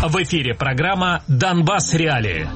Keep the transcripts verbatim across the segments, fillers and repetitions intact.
В эфире программа «Донбасс Реалии».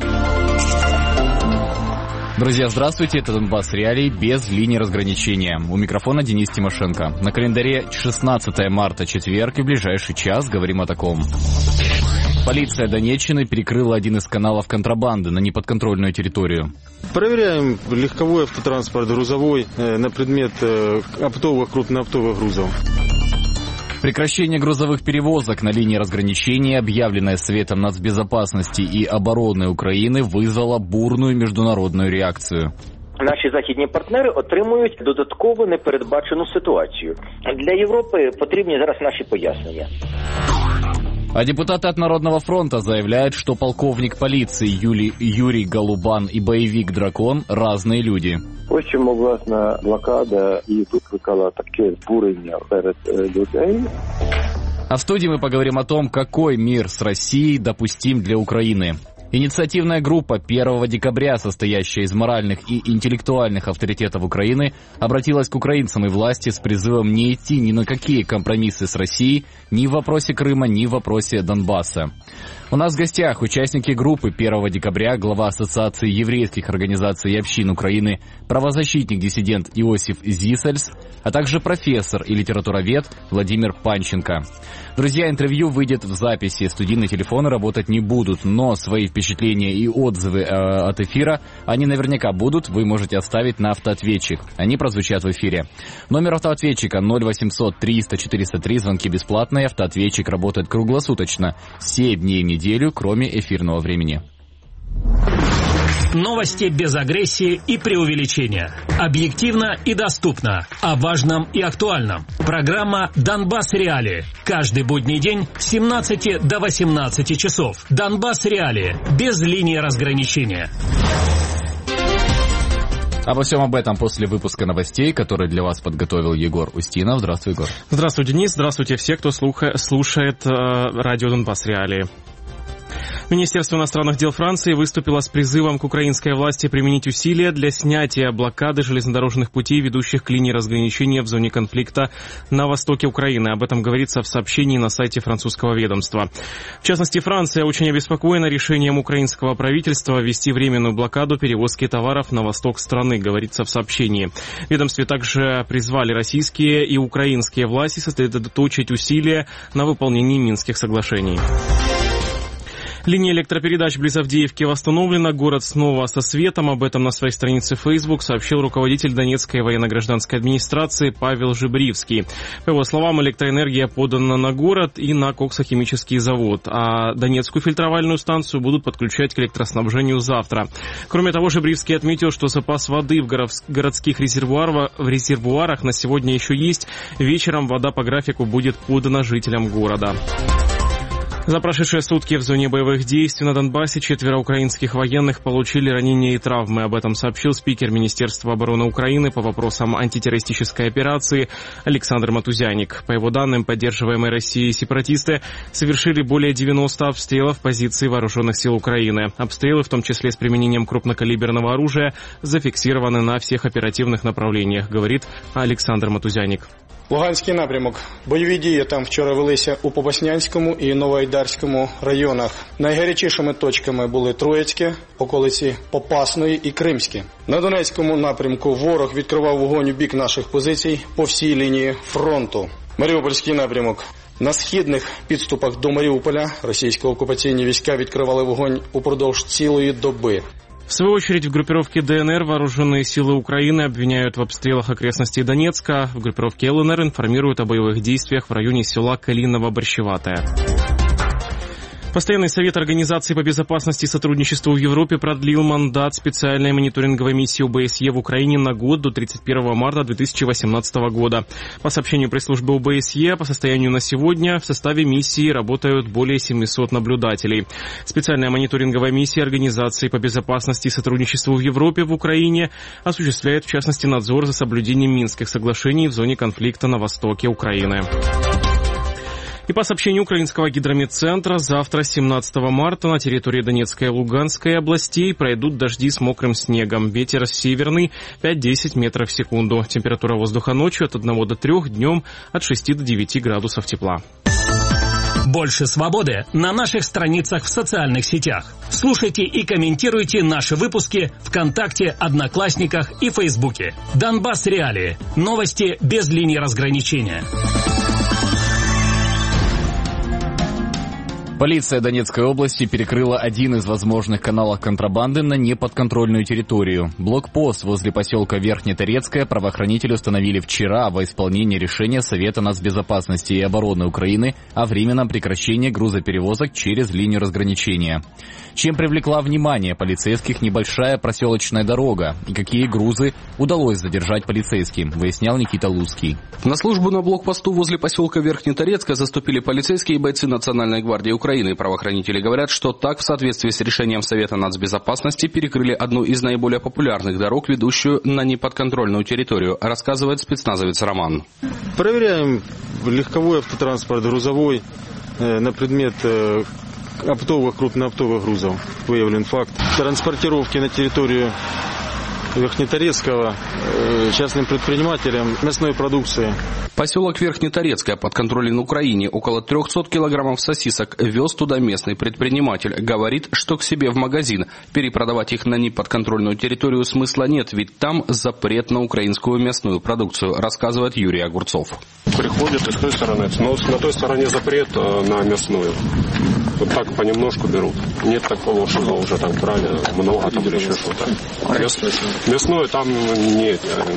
Друзья, здравствуйте, это «Донбасс Реалии» без линии разграничения. У микрофона Денис Тимошенко. На календаре шестнадцатое марта, четверг, и в ближайший час говорим о таком. Полиция Донеччины перекрыла один из каналов контрабанды на неподконтрольную территорию. Проверяем легковой автотранспорт, грузовой на предмет оптовых, крупнооптовых грузов. Прекращение грузовых перевозок на линии разграничения, объявленное Советом нацбезопасности и обороны Украины, вызвало бурную международную реакцию. Наші західні партнери отримують додатково непередбачену ситуацію. Для Європи потрібні зараз наші пояснення. А депутаты от Народного фронта заявляют, что полковник полиции Юли, Юрий Голубан и боевик Дракон – разные люди. Ось чому, власне, блокада і викликала таке збурення перед людей. А в студии мы поговорим о том, какой мир с Россией допустим для Украины. Инициативная группа первого декабря, состоящая из моральных и интеллектуальных авторитетов Украины, обратилась к украинцам и власти с призывом не идти ни на какие компромиссы с Россией ни в вопросе Крыма, ни в вопросе Донбасса. У нас в гостях участники группы первого декабря, глава Ассоциации еврейских организаций и общин Украины, правозащитник-диссидент Иосиф Зисельс, а также профессор и литературовед Владимир Панченко. Друзья, интервью выйдет в записи, студийные телефоны работать не будут, но свои впечатления и отзывы э, от эфира, они наверняка будут, вы можете оставить на автоответчик. Они прозвучат в эфире. Номер автоответчика ноль восемьсот триста четыреста три, звонки бесплатные, автоответчик работает круглосуточно, семь дней в неделю, кроме эфирного времени. Новости без агрессии и преувеличения. Объективно и доступно. О важном и актуальном. Программа «Донбасс Реалии». Каждый будний день с семнадцати до восемнадцати часов. «Донбасс Реалии». Без линии разграничения. Обо всем об этом после выпуска новостей, который для вас подготовил Егор Устинов. Здравствуй, Егор. Здравствуй, Денис. Здравствуйте все, кто слуха- слушает э, радио «Донбасс Реалии». Министерство иностранных дел Франции выступило с призывом к украинской власти применить усилия для снятия блокады железнодорожных путей, ведущих к линии разграничения в зоне конфликта на востоке Украины. Об этом говорится в сообщении на сайте французского ведомства. В частности, Франция очень обеспокоена решением украинского правительства ввести временную блокаду перевозки товаров на восток страны, говорится в сообщении. В ведомстве также призвали российские и украинские власти сосредоточить усилия на выполнении Минских соглашений. Линия электропередач близ Авдеевки восстановлена, город снова со светом. Об этом на своей странице Facebook сообщил руководитель Донецкой военно-гражданской администрации Павел Жибривский. По его словам, электроэнергия подана на город и на коксохимический завод, а Донецкую фильтровальную станцию будут подключать к электроснабжению завтра. Кроме того, Жибривский отметил, что запас воды в городских резервуарах, в резервуарах на сегодня еще есть. Вечером вода по графику будет подана жителям города. За прошедшие сутки в зоне боевых действий на Донбассе четверо украинских военных получили ранения и травмы. Об этом сообщил спикер Министерства обороны Украины по вопросам антитеррористической операции Александр Матузяник. По его данным, поддерживаемые Россией сепаратисты совершили более девяноста обстрелов позиций вооруженных сил Украины. Обстрелы, в том числе с применением крупнокалиберного оружия, зафиксированы на всех оперативных направлениях, говорит Александр Матузяник. Луганський напрямок. Бойові дії там вчора велися у Попаснянському і Новоайдарському районах. Найгарячішими точками були Троїцьке, околиці Попасної і Кримське. На Донецькому напрямку ворог відкривав вогонь у бік наших позицій по всій лінії фронту. Маріупольський напрямок. На східних підступах до Маріуполя російсько-окупаційні війська відкривали вогонь упродовж цілої доби. В свою очередь, в группировке ДНР вооруженные силы Украины обвиняют в обстрелах окрестностей Донецка. В группировке ЛНР информируют о боевых действиях в районе села Калиново-Борщеватое. Постоянный совет Организации по безопасности и сотрудничеству в Европе продлил мандат специальной мониторинговой миссии ОБСЕ в Украине на год до тридцать первого марта две тысячи восемнадцатого года. По сообщению пресс-службы ОБСЕ, по состоянию на сегодня в составе миссии работают более семисот наблюдателей. Специальная мониторинговая миссия Организации по безопасности и сотрудничеству в Европе в Украине осуществляет, в частности, надзор за соблюдением Минских соглашений в зоне конфликта на востоке Украины. И по сообщению украинского гидрометцентра, завтра, семнадцатого марта, на территории Донецкой и Луганской областей пройдут дожди с мокрым снегом. Ветер северный пять-десять метров в секунду. Температура воздуха ночью от одного до трёх, днем от шести до девяти градусов тепла. Больше свободы на наших страницах в социальных сетях. Слушайте и комментируйте наши выпуски ВКонтакте, Одноклассниках и Фейсбуке. Донбасс Реалии. Новости без линии разграничения. Полиция Донецкой области перекрыла один из возможных каналов контрабанды на неподконтрольную территорию. Блокпост возле поселка Верхнеторецкое правоохранители установили вчера во исполнение решения Совета нацбезопасности и обороны Украины о временном прекращении грузоперевозок через линию разграничения. Чем привлекла внимание полицейских небольшая проселочная дорога и какие грузы удалось задержать полицейским, выяснял Никита Луцкий. На службу на блокпосту возле поселка Верхнеторецкое заступили полицейские и бойцы Национальной гвардии Украины. Правоохранители говорят, что так в соответствии с решением Совета нацбезопасности перекрыли одну из наиболее популярных дорог, ведущую на неподконтрольную территорию, рассказывает спецназовец Роман. Проверяем легковой автотранспорт, грузовой на предмет оптовых, крупнооптовых грузов. Выявлен факт транспортировки на территорию Верхнеторецкого частным предпринимателям мясной продукции. Поселок Верхнеторецкое подконтролен Украине. Около трехсот килограммов сосисок вез туда местный предприниматель. Говорит, что к себе в магазин. Перепродавать их на неподконтрольную территорию смысла нет, ведь там запрет на украинскую мясную продукцию, рассказывает Юрий Огурцов. Приходят и с той стороны, но на той стороне запрет на мясную. Вот так понемножку берут. Нет такого, что уже там брали много, там или еще что-то. Мясное там нет,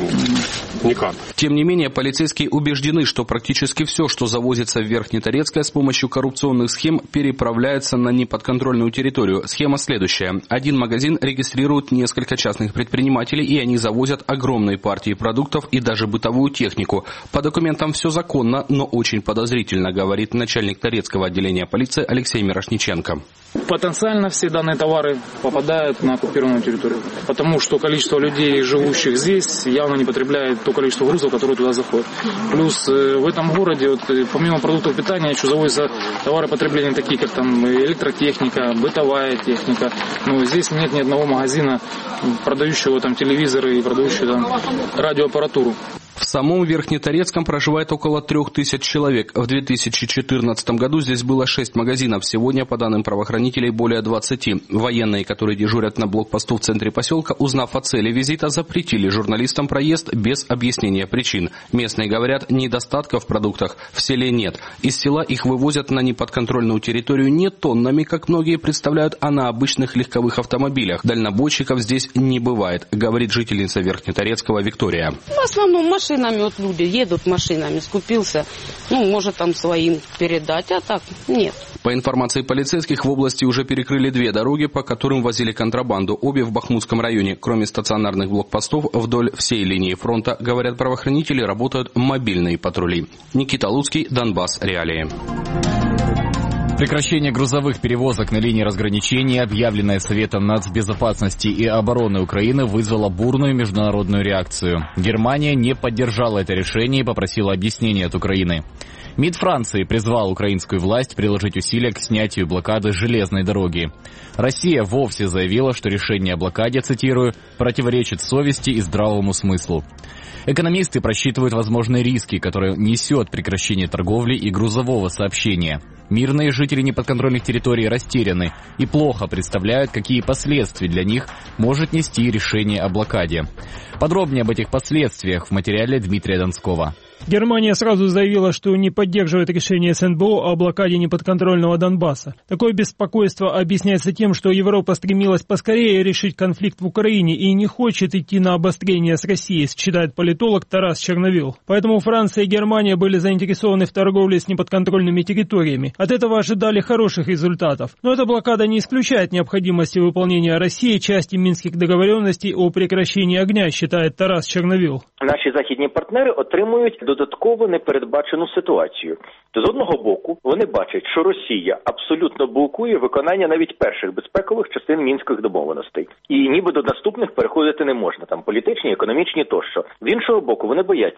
никак. Тем не менее, полицейские убеждены, что практически все, что завозится в Верхнеторецкое с помощью коррупционных схем, переправляется на неподконтрольную территорию. Схема следующая. Один магазин регистрирует несколько частных предпринимателей, и они завозят огромные партии продуктов и даже бытовую технику. По документам все законно, но очень подозрительно, говорит начальник Торецкого отделения полиции Алексей Мирошниченко. Потенциально все данные товары попадают на оккупированную территорию, потому что количество людей, живущих здесь, явно не потребляет то количество грузов, которые туда заходят. Плюс в этом городе, вот, помимо продуктов питания, еще завозятся товары потребления, такие как там электротехника, бытовая техника. Но здесь нет ни одного магазина, продающего там телевизоры и продающего там радиоаппаратуру. В самом Верхнеторецком проживает около трех тысяч человек. В две тысячи четырнадцатом году здесь было шесть магазинов. Сегодня, по данным правоохранителей, более двадцати. Военные, которые дежурят на блокпосту в центре поселка, узнав о цели визита, запретили журналистам проезд без объяснения причин. Местные говорят, недостатков в продуктах в селе нет. Из села их вывозят на неподконтрольную территорию не тоннами, как многие представляют, а на обычных легковых автомобилях. Дальнобойщиков здесь не бывает, говорит жительница Верхнеторецкого Виктория. В основном машинами, вот люди едут машинами, скупился, ну, может там своим передать, а так нет. По информации полицейских, в области уже перекрыли две дороги, по которым возили контрабанду, обе в Бахмутском районе. Кроме стационарных блокпостов, вдоль всей линии фронта, говорят правоохранители, работают мобильные патрули. Никита Луцкий, Донбасс Реалии. Прекращение грузовых перевозок на линии разграничения, объявленное Советом нацбезопасности и обороны Украины, вызвало бурную международную реакцию. Германия не поддержала это решение и попросила объяснения от Украины. МИД Франции призвал украинскую власть приложить усилия к снятию блокады железной дороги. Россия вовсе заявила, что решение о блокаде, цитирую, противоречит совести и здравому смыслу. Экономисты просчитывают возможные риски, которые несет прекращение торговли и грузового сообщения. Мирные жители неподконтрольных территорий растеряны и плохо представляют, какие последствия для них может нести решение о блокаде. Подробнее об этих последствиях в материале Дмитрия Донского. Германия сразу заявила, что не поддерживает решение СНБО о блокаде неподконтрольного Донбасса. Такое беспокойство объясняется тем, что Европа стремилась поскорее решить конфликт в Украине и не хочет идти на обострение с Россией, считает политолог Тарас Черновил. Поэтому Франция и Германия были заинтересованы в торговле с неподконтрольными территориями. От этого ожидали хороших результатов. Но эта блокада не исключает необходимости выполнения Россией части Минских договоренностей о прекращении огня, считает Тарас Черновил. Наші західні партнери отримують додатково непередбачену ситуацію. З одного боку, вони бачать, що Росія абсолютно блокує виконання навіть перших безпекових частин Мінських домовленостей. І ніби до наступних переходити не можна, там політичні, економічні тощо. З іншого боку, вони бояться,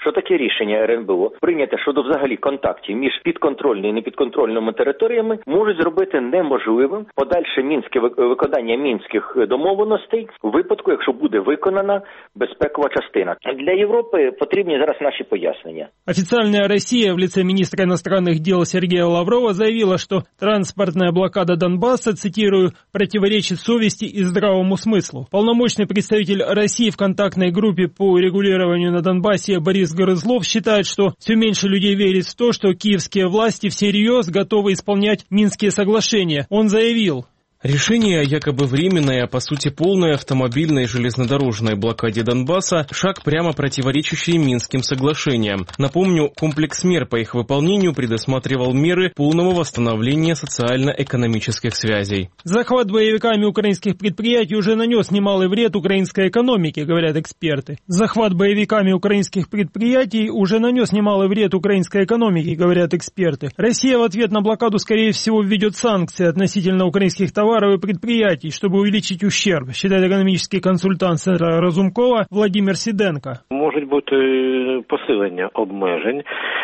що таке рішення ер ен бе о, прийняте щодо взагалі контактів між підконтрольними і непідконтрольними територіями, можуть зробити неможливим подальше мінське виконання мінських домовленостей у випадку, якщо буде виконана безпекова частина. Для Європи потрібні зараз наші пояснення. Официальная Россия в лице министра иностранных дел Сергея Лаврова заявила, что транспортная блокада Донбасса, цитирую, противоречит совести и здравому смыслу. Полномочный представитель России в контактной группе по урегулированию на Донбассе Борис Грызлов считает, что все меньше людей верит в то, что киевские власти всерьез готовы исполнять Минские соглашения. Он заявил: решение о якобы временной, а по сути полной автомобильной и железнодорожной блокаде Донбасса – шаг прямо противоречащий Минским соглашениям. Напомню, комплекс мер по их выполнению предусматривал меры полного восстановления социально-экономических связей. Захват боевиками украинских предприятий уже нанес немалый вред украинской экономике, говорят эксперты. Захват боевиками украинских предприятий уже нанес немалый вред украинской экономике, говорят эксперты. Россия в ответ на блокаду, скорее всего, введет санкции относительно украинских товаров и предприятий, чтобы увеличить ущерб, считает экономический консультант Центра Разумкова Владимир Сиденко. Можуть бути посилення обмежень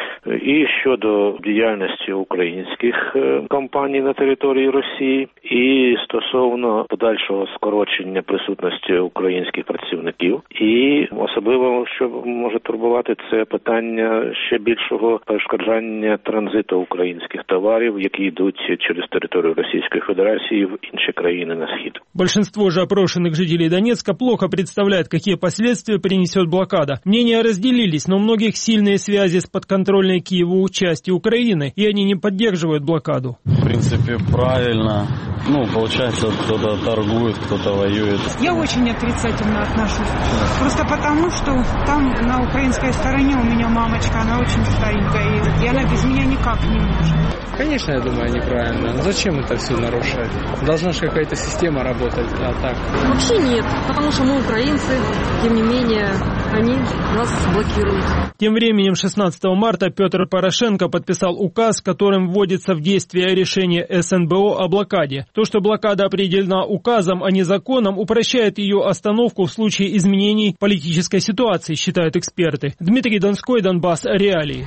і щодо діяльності українських компаній на території Росії, і стосовно подальшого скорочення присутності українських працівників. І особливо, що може турбувати, це питання ще більшого перешкоджання транзиту українських товарів, які йдуть через територію Російської Федерації в інші країны на схід. Большинство же опрошенных жителей Донецка плохо представляют, какие последствия принесет блокада. Мнения разделились, но у многих сильные связи с подконтрольной Киеву частью Украины, и они не поддерживают блокаду. В принципе, правильно. Ну, получается, кто-то торгует, кто-то воюет. Я очень отрицательно отношусь. Просто потому, что там на украинской стороне у меня мамочка, она очень старенькая, и она без меня никак не может. Конечно, я думаю, неправильно. Но зачем это все нарушать? Должна же какая-то система работать, а так? Вообще нет, потому что мы украинцы, тем не менее, они нас блокируют. Тем временем шестнадцатого марта Петр Порошенко подписал указ, которым вводится в действие решение эс эн бэ о о блокаде. То, что блокада определена указом, а не законом, упрощает ее остановку в случае изменений политической ситуации, считают эксперты. Дмитрий Донской, Донбасс, реалии.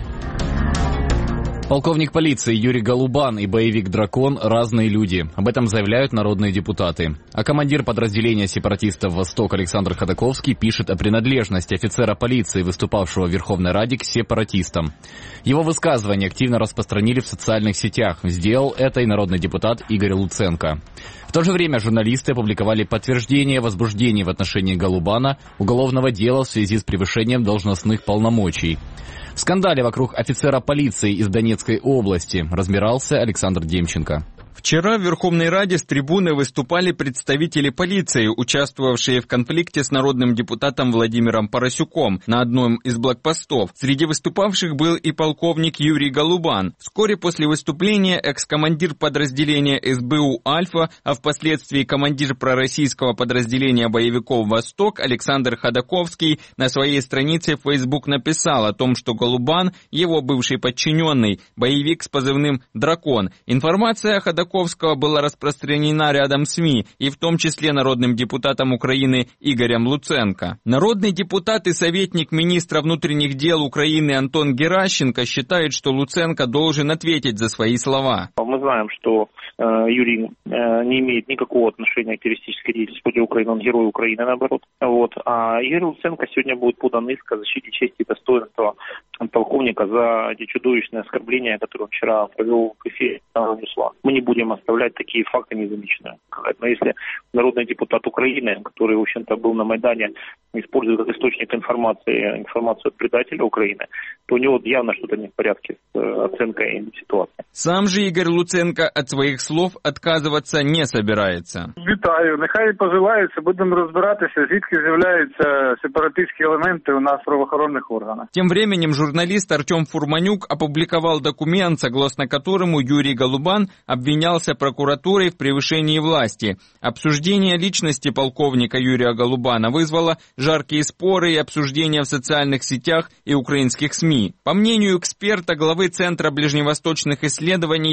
Полковник полиции Юрий Голубан и боевик «Дракон» – разные люди. Об этом заявляют народные депутаты. А командир подразделения сепаратистов «Восток» Александр Ходаковский пишет о принадлежности офицера полиции, выступавшего в Верховной Раде, к сепаратистам. Его высказывания активно распространили в социальных сетях. Сделал это и народный депутат Игорь Луценко. В то же время журналисты опубликовали подтверждение возбуждения в отношении Голубана уголовного дела в связи с превышением должностных полномочий. В скандале вокруг офицера полиции из Донецкой области разбирался Александр Демченко. Вчера в Верховной Раде с трибуны выступали представители полиции, участвовавшие в конфликте с народным депутатом Владимиром Поросюком на одном из блокпостов. Среди выступавших был и полковник Юрий Голубан. Вскоре после выступления экс-командир подразделения эс бэ у «Альфа», а впоследствии командир пророссийского подразделения боевиков «Восток» Александр Ходаковский на своей странице в Facebook написал о том, что Голубан – его бывший подчиненный, боевик с позывным «Дракон». Информация о Ходаковском была распространена рядом СМИ, и в том числе народным депутатом Украины Игорем Луценко. Народный депутат и советник министра внутренних дел Украины Антон Геращенко считает, что Луценко должен ответить за свои слова. Мы знаем, что э, Юрий э, не имеет никакого отношения к террористической деятельности против Украины, он герой Украины, наоборот. Вот. А Игорь Луценко сегодня будет подан иск о защите чести и достоинства полковника за эти чудовищные оскорбления, которые он вчера провел в эфире. Мы не будем оставлять такие факты незамеченными. Но если народный депутат Украины, который, в общем-то, был на Майдане, использует как источник информации информацию от предателя Украины, то у него явно что-то не в порядке с оценкой ситуации. Сам же Игорь Луценко от своих слов отказываться не собирается. Вітаю. Нехай поживаються, будемо розбиратися, звідки з'являються сепаратистські елементи у нас в правоохоронних органах. Тем временем журналист Артем Фурманюк опубликовал документ, согласно которому Юрий Голубан обвинялся прокуратурой в превышении власти. Обсуждение личности полковника Юрия Голубана вызвало жаркие споры и обсуждения в социальных сетях и украинских СМИ. По мнению эксперта, главы Центра ближневосточных исследований Игоря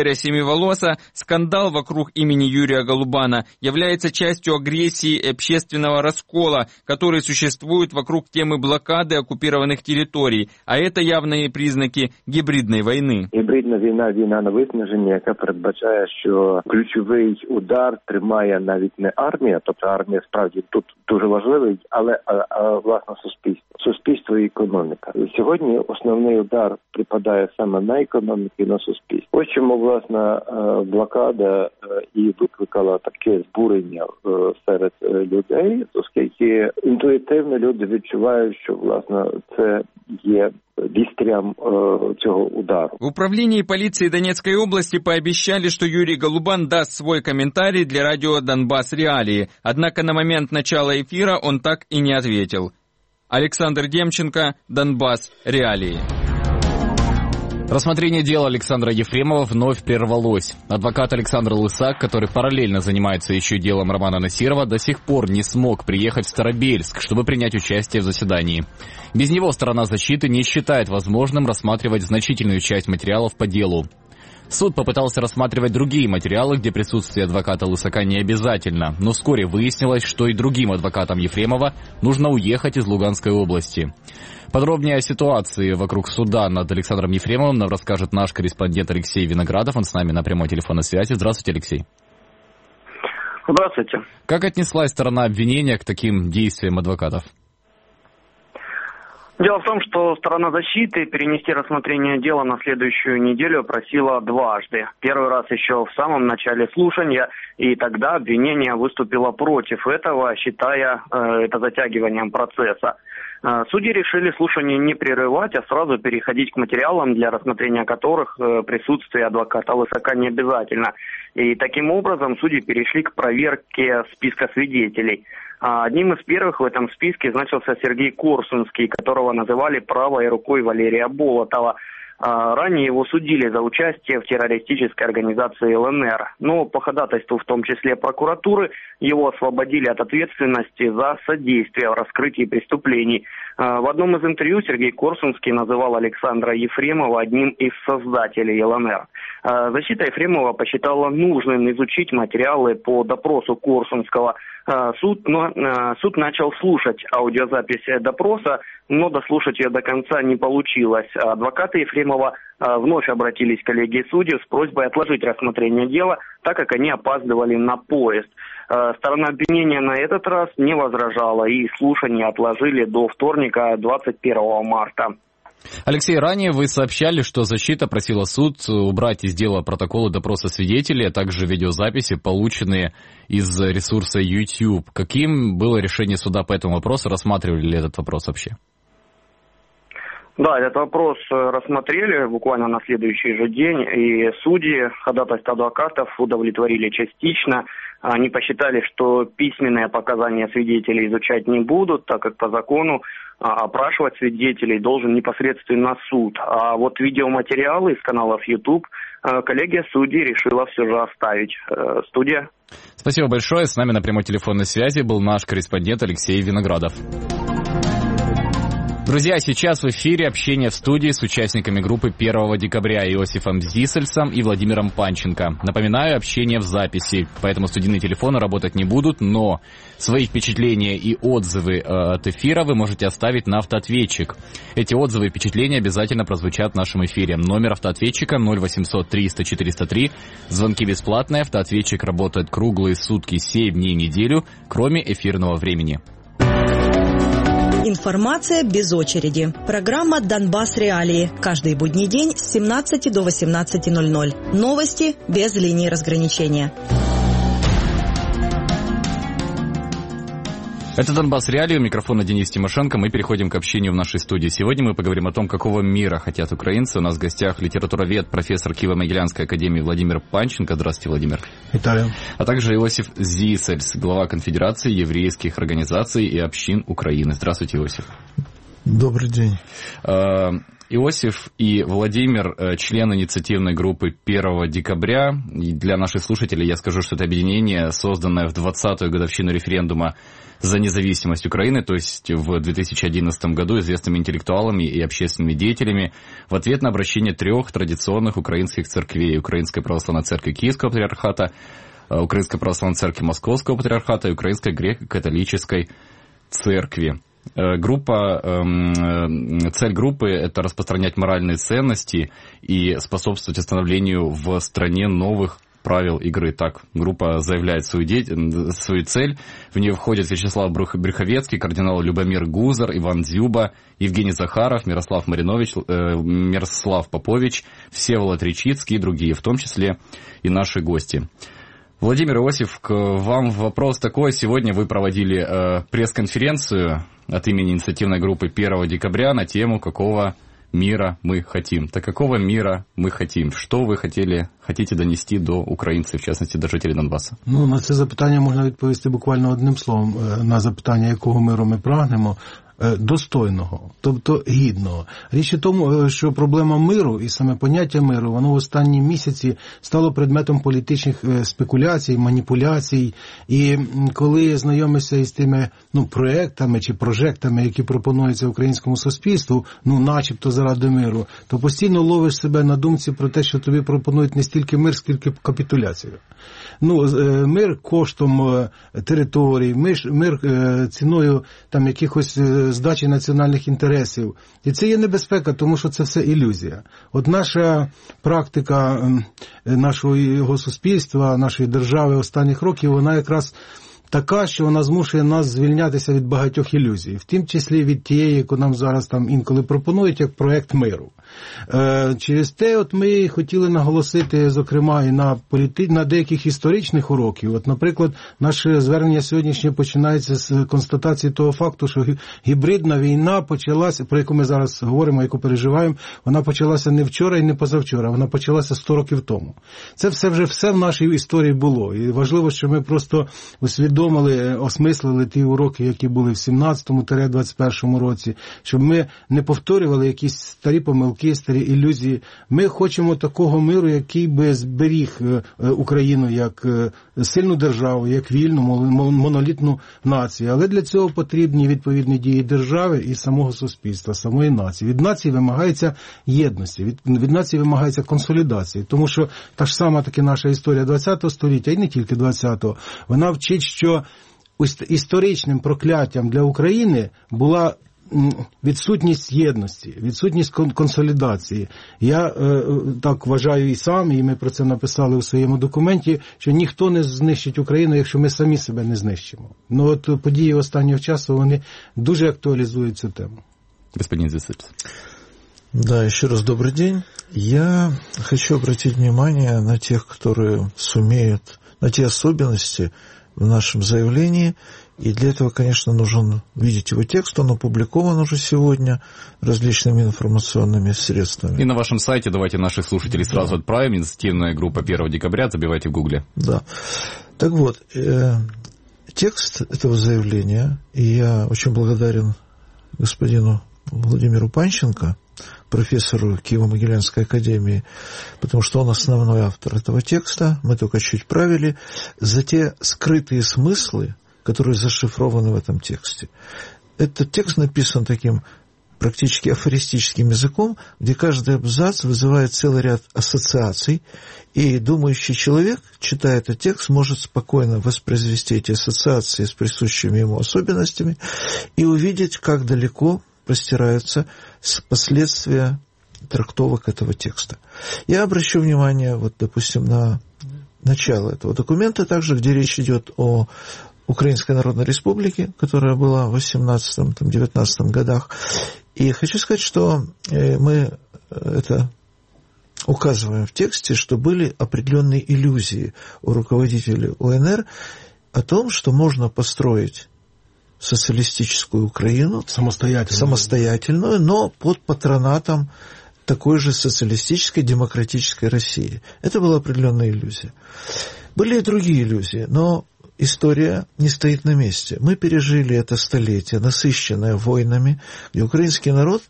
Игоря Семиволоса, скандал вокруг имени Юрия Голубана является частью агрессии и общественного раскола, который существует вокруг темы блокады оккупированных территорий, а это явные признаки гибридной войны. Гібридна війна, війна на виснаження, яка передбачає, що ключовий удар тримає навіть не армія, тобто армія справді тут дуже важливий, але а, а, власне суспільство. Суспільство і економіка. Сьогодні основний удар припадає саме на економіку і на суспільство. Ось чому, власне, блокада і викликала таке збурення серед людей, оскільки інтуїтивно люди відчувають, що, власне, це є вістрям цього удару. В управлении полиции Донецкой области пообещали, что Юрий Голубан даст свой комментарий для радио «Донбасс Реалии». Однако на момент начала эфира он так и не ответил. Александр Демченко, Донбасс Реалии. Рассмотрение дела Александра Ефремова вновь прервалось. Адвокат Александр Лысак, который параллельно занимается еще делом Романа Насирова, до сих пор не смог приехать в Старобельск, чтобы принять участие в заседании. Без него сторона защиты не считает возможным рассматривать значительную часть материалов по делу. Суд попытался рассматривать другие материалы, где присутствие адвоката Лысака не обязательно, но вскоре выяснилось, что и другим адвокатам Ефремова нужно уехать из Луганской области. Подробнее о ситуации вокруг суда над Александром Ефремовым нам расскажет наш корреспондент Алексей Виноградов. Он с нами на прямой телефонной связи. Здравствуйте, Алексей. Здравствуйте. Как отнеслась сторона обвинения к таким действиям адвокатов? Дело в том, что сторона защиты перенести рассмотрение дела на следующую неделю просила дважды. Первый раз еще в самом начале слушания, и тогда обвинение выступило против этого, считая э, это затягиванием процесса. Э, судьи решили слушание не прерывать, а сразу переходить к материалам, для рассмотрения которых э, присутствие адвоката Лысака не обязательно. И таким образом судьи перешли к проверке списка свидетелей. Одним из первых в этом списке значился Сергей Корсунский, которого называли правой рукой Валерия Болотова. Ранее его судили за участие в террористической организации ЛНР. Но по ходатайству, в том числе прокуратуры, его освободили от ответственности за содействие в раскрытии преступлений. В одном из интервью Сергей Корсунский называл Александра Ефремова одним из создателей ЛНР. Защита Ефремова посчитала нужным изучить материалы по допросу Корсунского. Суд, но, суд начал слушать аудиозапись допроса, но дослушать ее до конца не получилось. Адвокаты Ефремова вновь обратились к коллегии судей с просьбой отложить рассмотрение дела, так как они опаздывали на поезд. Сторона обвинения на этот раз не возражала, и слушания отложили до вторника, двадцать первого марта. Алексей, ранее вы сообщали, что защита просила суд убрать из дела протоколы допроса свидетелей, а также видеозаписи, полученные из ресурса YouTube. Каким было решение суда по этому вопросу? Рассматривали ли этот вопрос вообще? Да, этот вопрос рассмотрели буквально на следующий же день, и судьи ходатайство адвокатов удовлетворили частично. Они посчитали, что письменные показания свидетелей изучать не будут, так как по закону опрашивать свидетелей должен непосредственно суд. А вот видеоматериалы из каналов YouTube коллегия судей решила все же оставить. Студия. Спасибо большое. С нами на прямой телефонной связи был наш корреспондент Алексей Виноградов. Друзья, сейчас в эфире общение в студии с участниками группы первого декабря Иосифом Зисельсом и Владимиром Панченко. Напоминаю, общение в записи, поэтому студийные телефоны работать не будут, но свои впечатления и отзывы от эфира вы можете оставить на автоответчик. Эти отзывы и впечатления обязательно прозвучат в нашем эфире. Номер автоответчика ноль восемьсот триста четыреста три. Звонки бесплатные, автоответчик работает круглые сутки, семь дней в неделю, кроме эфирного времени. Информация без очереди. Программа «Донбасс Реалии». Каждый будний день с семнадцати до восемнадцати ноль-ноль. Новости без линии разграничения. Это «Донбасс Реалии», у микрофона Денис Тимошенко. Мы переходим к общению в нашей студии. Сегодня мы поговорим о том, какого мира хотят украинцы. У нас в гостях литературовед, профессор Киево-Могилянской академии Владимир Панченко. Здравствуйте, Владимир. Виталий. А также Иосиф Зисельс, глава Конфедерации еврейских организаций и общин Украины. Здравствуйте, Иосиф. Добрый день. Иосиф и Владимир, члены инициативной группы первого декабря. И для наших слушателей я скажу, что это объединение, созданное в двадцатую годовщину референдума за независимость Украины, то есть в две тысячи одиннадцатом году, известными интеллектуалами и общественными деятелями, в ответ на обращение трех традиционных украинских церквей: Украинской православной церкви Киевского патриархата, Украинской православной церкви Московского патриархата и Украинской греко-католической церкви. Группа, цель группы – это распространять моральные ценности и способствовать установлению в стране новых правил игры. Так группа заявляет свою, де... свою цель. В нее входят Вячеслав Брюховецкий, кардинал Любомир Гузар, Иван Дзюба, Евгений Захаров, Мирослав Маринович, э, Мирослав Попович, Всеволод Речицкий и другие, в том числе и наши гости. Владимир, Иосиф, к вам вопрос такой. Сегодня вы проводили э, пресс-конференцию от имени инициативной группы первого декабря на тему «Какого мира мы хотим?». Так какого мира мы хотим? Что ви хотіли, хотите донести до українців, в частності до жителів Донбасу? Ну, на це запитання можна відповісти буквально одним словом. На запитання, якого миру ми прагнемо, достойного, тобто гідного. Річ у тому, що проблема миру і саме поняття миру, воно в останні місяці стало предметом політичних спекуляцій, маніпуляцій. І коли знайомишся із тими, ну, проектами чи прожектами, які пропонуються українському суспільству, ну, начебто заради миру, то постійно ловиш себе на думці про те, що тобі пропонують не стільки мир, скільки капітуляцію. Ну, мир коштом територій, мир ціною там якихось здачі національних інтересів. І це є небезпека, тому що це все ілюзія. От наша практика нашого його суспільства, нашої держави останніх років, вона якраз така, що вона змушує нас звільнятися від багатьох ілюзій, в тім числі від тієї, яку нам зараз там інколи пропонують, як проект миру. Е, через те от ми хотіли наголосити, зокрема, і на, політи... на деяких історичних уроків. От, наприклад, наше звернення сьогоднішнє починається з констатації того факту, що гібридна війна почалася, про яку ми зараз говоримо, яку переживаємо, вона почалася не вчора і не позавчора, вона почалася сто років тому. Це все вже все в нашій історії було. І важливо, що ми просто усвідомили, осмислили ті уроки, які були в сімнадцятому - двадцять першому році, щоб ми не повторювали якісь старі помилки, старі ілюзії. Ми хочемо такого миру, який би зберіг Україну як сильну державу, як вільну, монолітну націю. Але для цього потрібні відповідні дії держави і самого суспільства, самої нації. Від нації вимагається єдності, від, від нації вимагається консолідації. Тому що та ж сама таки наша історія ХХ століття, і не тільки ХХ, вона вчить, що історичним прокляттям для України була відсутність єдності, відсутність консолідації. Я е, так вважаю і сам, і ми про це написали у своєму документі, що ніхто не знищить Україну, якщо ми самі себе не знищимо. Ну от події останнього часу, вони дуже актуализуют цю тему. Господин Зицепс. Да, еще раз добрый день. Я хочу обратить внимание на тех, которые сумеют, на те особенности в нашем заявлении. И для этого, конечно, нужен видеть его текст. Он опубликован уже сегодня различными информационными средствами. И на вашем сайте, давайте наших слушателей сразу да. отправим. Инициативная группа первого декабря, забивайте в гугле. Да. Так вот, э, текст этого заявления, и я очень благодарен господину Владимиру Панченко, профессору Киево-Могилянской академии, потому что он основной автор этого текста, мы только чуть правили, за те скрытые смыслы, которые зашифрованы в этом тексте. Этот текст написан таким практически афористическим языком, где каждый абзац вызывает целый ряд ассоциаций, и думающий человек, читая этот текст, может спокойно воспроизвести эти ассоциации с присущими ему особенностями и увидеть, как далеко простираются последствия трактовок этого текста. Я обращу внимание, вот, допустим, на начало этого документа, также, где речь идет о Украинской Народной Республике, которая была в восемнадцатом-девятнадцатом годах. И хочу сказать, что мы это указываем в тексте, что были определенные иллюзии у руководителей УНР о том, что можно построить социалистическую Украину, самостоятельную, самостоятельную, но под патронатом такой же социалистической демократической России. Это была определенная иллюзия. Были и другие иллюзии, но история не стоит на месте. Мы пережили это столетие, насыщенное войнами, где украинский народ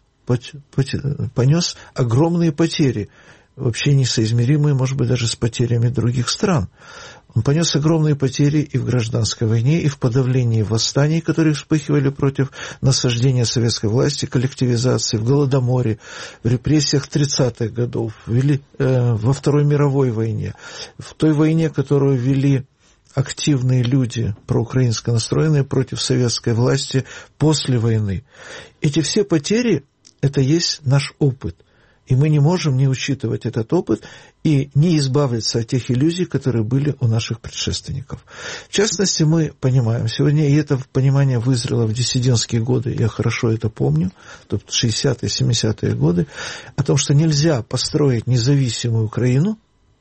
понес огромные потери, вообще несоизмеримые, может быть, даже с потерями других стран. Он понес огромные потери и в гражданской войне, и в подавлении восстаний, которые вспыхивали против насаждения советской власти, коллективизации, в Голодоморе, в репрессиях тридцатых годов, вели, э, во Второй мировой войне, в той войне, которую вели активные люди, проукраинско настроенные против советской власти после войны. Эти все потери – это есть наш опыт. И мы не можем не учитывать этот опыт и не избавиться от тех иллюзий, которые были у наших предшественников. В частности, мы понимаем сегодня, и это понимание вызрело в диссидентские годы, я хорошо это помню, то есть шестидесятые, семидесятые годы, о том, что нельзя построить независимую Украину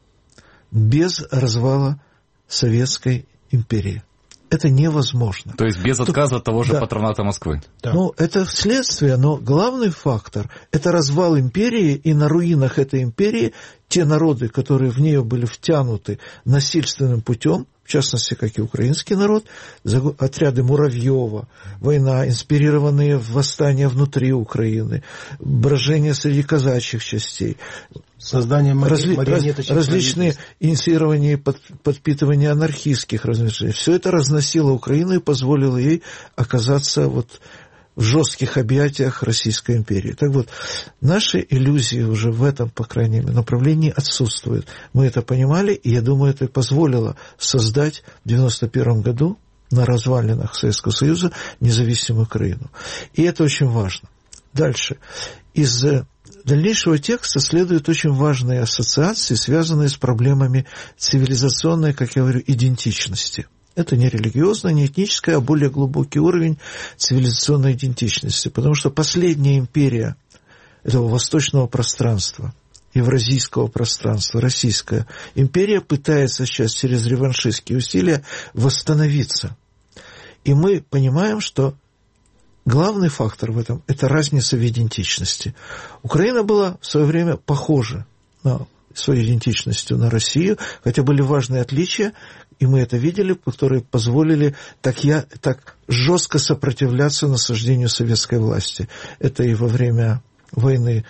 без развала Советской империи. Это невозможно. То есть без отказа Тут, того же да. патроната Москвы. Да. Ну, это следствие, но главный фактор – это развал империи, и на руинах этой империи те народы, которые в нее были втянуты насильственным путем, в частности, как и украинский народ, отряды Муравьева, война, инспирированные восстания внутри Украины, брожение среди казачьих частей, создание разли, раз, различные инициирования и под, подпитывание анархистских размышлений. Все это разносило Украину и позволило ей оказаться вот в жестких объятиях Российской империи. Так вот, наши иллюзии уже в этом, по крайней мере, направлении отсутствуют. Мы это понимали, и я думаю, это позволило создать в девяносто первом году на развалинах Советского Союза независимую Украину. И это очень важно. Дальше. Из дальнейшего текста следуют очень важные ассоциации, связанные с проблемами цивилизационной, как я говорю, идентичности. Это не религиозная, не этническая, а более глубокий уровень цивилизационной идентичности. Потому что последняя империя этого восточного пространства, евразийского пространства, российская империя пытается сейчас через реваншистские усилия восстановиться. И мы понимаем, что главный фактор в этом – это разница в идентичности. Украина была в свое время похожа на своей идентичностью на Россию, хотя были важные отличия, и мы это видели, которые позволили так, я, так жестко сопротивляться насаждению советской власти. Это и во время войны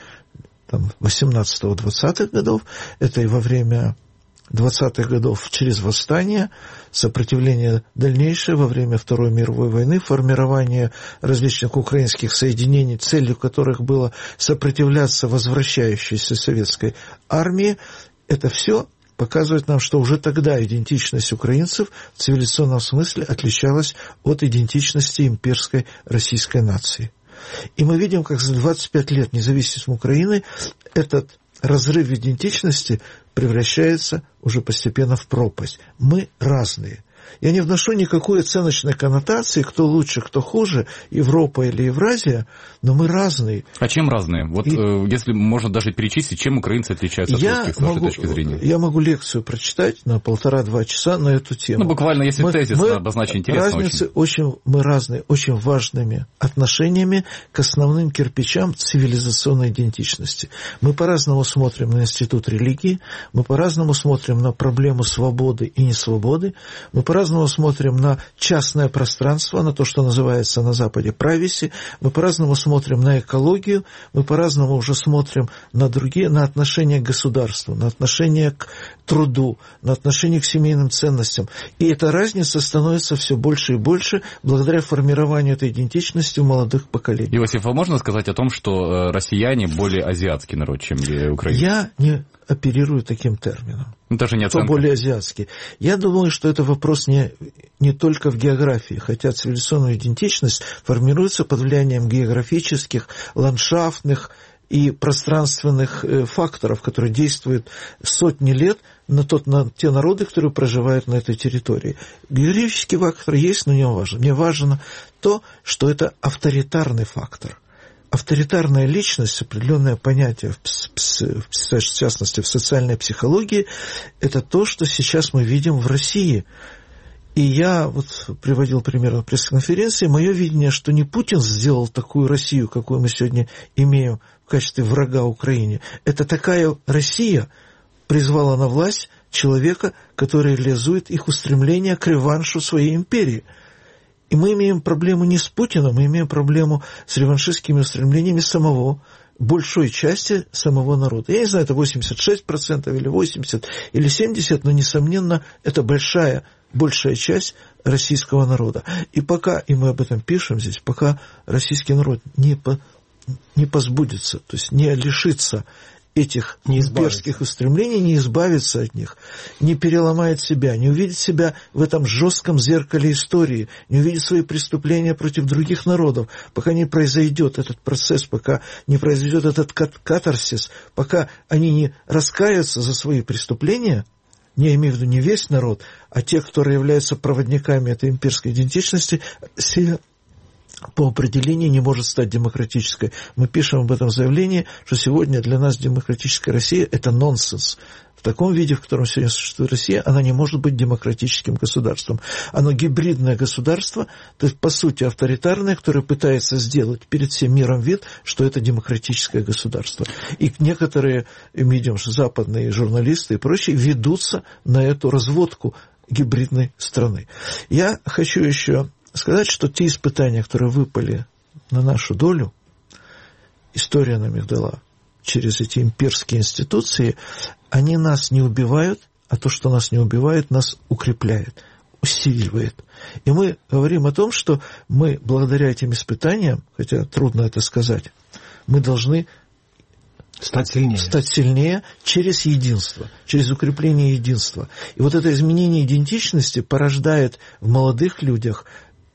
восемнадцатого-двадцатых годов, это и во время двадцатых годов через восстание, сопротивление дальнейшее во время Второй мировой войны, формирование различных украинских соединений, целью которых было сопротивляться возвращающейся советской армии. Это все показывает нам, что уже тогда идентичность украинцев в цивилизационном смысле отличалась от идентичности имперской российской нации. И мы видим, как за двадцать пять лет независимости Украины этот разрыв идентичности превращается уже постепенно в пропасть. Мы разные. Я не вношу никакой оценочной коннотации, кто лучше, кто хуже, Европа или Евразия, но мы разные. А чем разные? Вот и... э, если можно даже перечислить, чем украинцы отличаются от я русских, с могу, вашей точки зрения? Я могу лекцию прочитать на полтора-два часа на эту тему. Ну, буквально, если мы, тезис обозначить, интересно разницы очень. очень. Мы разные, очень важными отношениями к основным кирпичам цивилизационной идентичности. Мы по-разному смотрим на институт религии, мы по-разному смотрим на проблему свободы и несвободы, мы по-разному смотрим на частное пространство, на то, что называется на Западе privacy, мы по-разному смотрим на экологию, мы по-разному уже смотрим на другие, на отношение к государству, на отношение к труду, на отношение к семейным ценностям. И эта разница становится все больше и больше благодаря формированию этой идентичности у молодых поколений. Иосиф, а можно сказать о том, что россияне более азиатский народ, чем украинцы? Я не оперирую таким термином. Даже не оценка. Кто более азиатский. Я думаю, что это вопрос не, не только в географии, хотя цивилизационная идентичность формируется под влиянием географических, ландшафтных и пространственных факторов, которые действуют сотни лет на, тот, на те народы, которые проживают на этой территории. Географический фактор есть, но не важен. Мне важно то, что это авторитарный фактор. Авторитарная личность, определенное понятие, в частности, в социальной психологии, это то, что сейчас мы видим в России. И я вот приводил пример на пресс-конференции, мое видение, что не Путин сделал такую Россию, какую мы сегодня имеем в качестве врага Украине. Это такая Россия призвала на власть человека, который реализует их устремление к реваншу своей империи. И мы имеем проблему не с Путиным, мы имеем проблему с реваншистскими устремлениями самого, большой части самого народа. Я не знаю, это восемьдесят шесть процентов или восемьдесят процентов или семьдесят процентов, но, несомненно, это большая, большая часть российского народа. И пока, и мы об этом пишем здесь, пока российский народ не, по, не позбудется, то есть не лишится этих имперских устремлений, не избавится от них, не переломает себя, не увидит себя в этом жестком зеркале истории, не увидит свои преступления против других народов, пока не произойдет этот процесс, пока не произойдет этот катарсис, пока они не раскаются за свои преступления, не имею в виду не весь народ, а те, кто являются проводниками этой имперской идентичности, Россия по определению не может стать демократической. Мы пишем об этом в заявлении, что сегодня для нас демократическая Россия – это нонсенс. В таком виде, в котором сегодня существует Россия, она не может быть демократическим государством. Оно гибридное государство, то есть, по сути, авторитарное, которое пытается сделать перед всем миром вид, что это демократическое государство. И некоторые, мы видим, что западные журналисты и прочие ведутся на эту разводку гибридной страны. Я хочу еще сказать, что те испытания, которые выпали на нашу долю, история нам их дала через эти имперские институции, они нас не убивают, а то, что нас не убивает, нас укрепляет, усиливает. И мы говорим о том, что мы, благодаря этим испытаниям, хотя трудно это сказать, мы должны стать сильнее. стать сильнее через единство, через укрепление единства. И вот это изменение идентичности порождает в молодых людях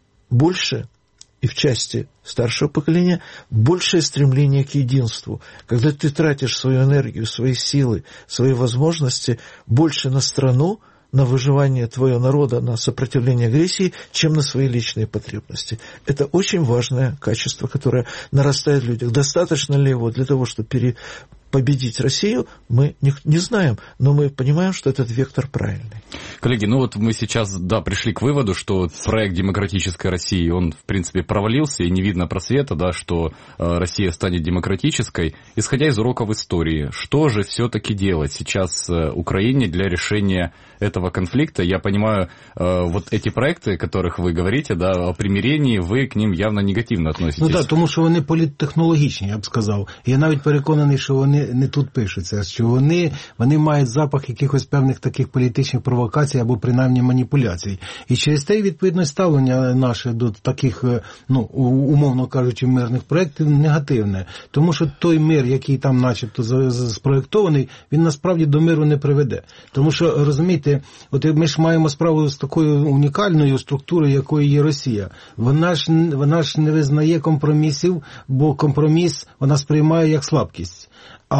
больше, и в части старшего поколения, большее стремление к единству. Когда ты тратишь свою энергию, свои силы, свои возможности больше на страну, на выживание твоего народа, на сопротивление агрессии, чем на свои личные потребности. Это очень важное качество, которое нарастает в людях. Достаточно ли его для того, чтобы пере... победить Россию, мы не, не знаем, но мы понимаем, что этот вектор правильный. Коллеги, ну вот мы сейчас, да, пришли к выводу, что проект демократической России, он, в принципе, провалился, и не видно просвета, да, что э, Россия станет демократической. Исходя из уроков истории, что же все-таки делать сейчас э, Украине для решения этого конфликта? Я понимаю, э, вот эти проекты, о которых вы говорите, да, о примирении, вы к ним явно негативно относитесь. Ну так, да, тому що вони політтехнологічні, я б сказав. Я навіть переконаний, що вони не тут пишуться, що вони, вони мають запах якихось певних таких політичних провокацій або принаймні маніпуляцій. І через те, відповідно, ставлення наше до таких, ну, умовно кажучи, мирних проєктів негативне. Тому що той мир, який там начебто спроєктований, він насправді до миру не приведе. Тому що, розумієте, от ми ж маємо справу з такою унікальною структурою, якою є Росія. Вона ж, вона ж не визнає компромісів, бо компроміс вона сприймає як слабкість.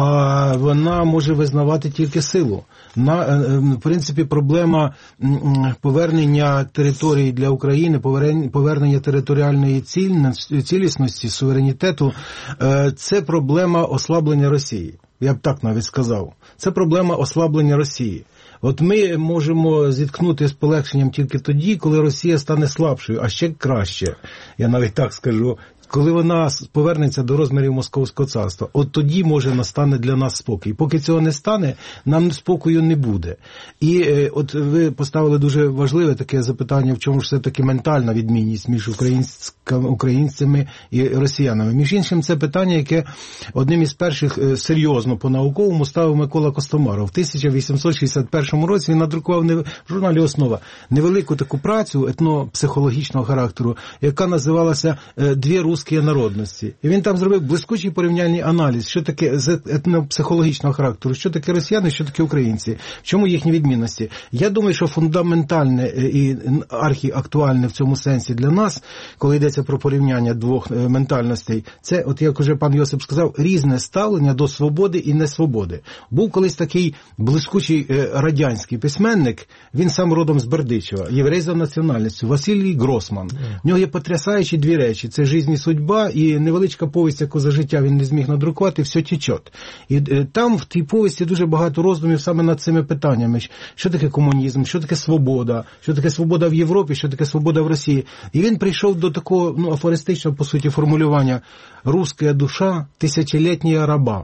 А вона може визнавати тільки силу. На, в принципі, проблема повернення території для України, повернення територіальної цілісності, суверенітету, це проблема ослаблення Росії. Я б так навіть сказав. Це проблема ослаблення Росії. От ми можемо зіткнути з полегшенням тільки тоді, коли Росія стане слабшою, а ще краще, я навіть так скажу, коли вона повернеться до розмірів Московського царства, от тоді, може, настане для нас спокій. Поки цього не стане, нам спокою не буде. І е, от ви поставили дуже важливе таке запитання, в чому ж все-таки ментальна відмінність між українцями і росіянами. Між іншим, це питання, яке одним із перших е, серйозно по-науковому ставив Микола Костомаров. В тисяча вісімсот шістдесят першому році він надрукував в журналі «Основа» невелику таку працю етнопсихологічного характеру, яка називалася е, «Дві русські народності». І він там зробив блискучий порівняльний аналіз, що таке з етнопсихологічного характеру, що таке росіяни, що таке українці, в чому їхні відмінності. Я думаю, що фундаментальне і архіактуальне в цьому сенсі для нас, коли йдеться про порівняння двох ментальностей, це, от як уже пан Йосип сказав, різне ставлення до свободи і несвободи. Був колись такий блискучий радянський письменник, він сам родом з Бердичева, єврей за національністю, Василій Гросман. В нього є потрясаючі дві речі, це «Жизнь і судьба» і невеличка повість, яку за життя він не зміг надрукувати, «Все течет». І там в тій повісті дуже багато роздумів саме над цими питаннями. Що таке комунізм, що таке свобода, що таке свобода в Європі, що таке свобода в Росії. І він прийшов до такого, ну, афористичного, по суті, формулювання «Русская душа – тисячолітня раба».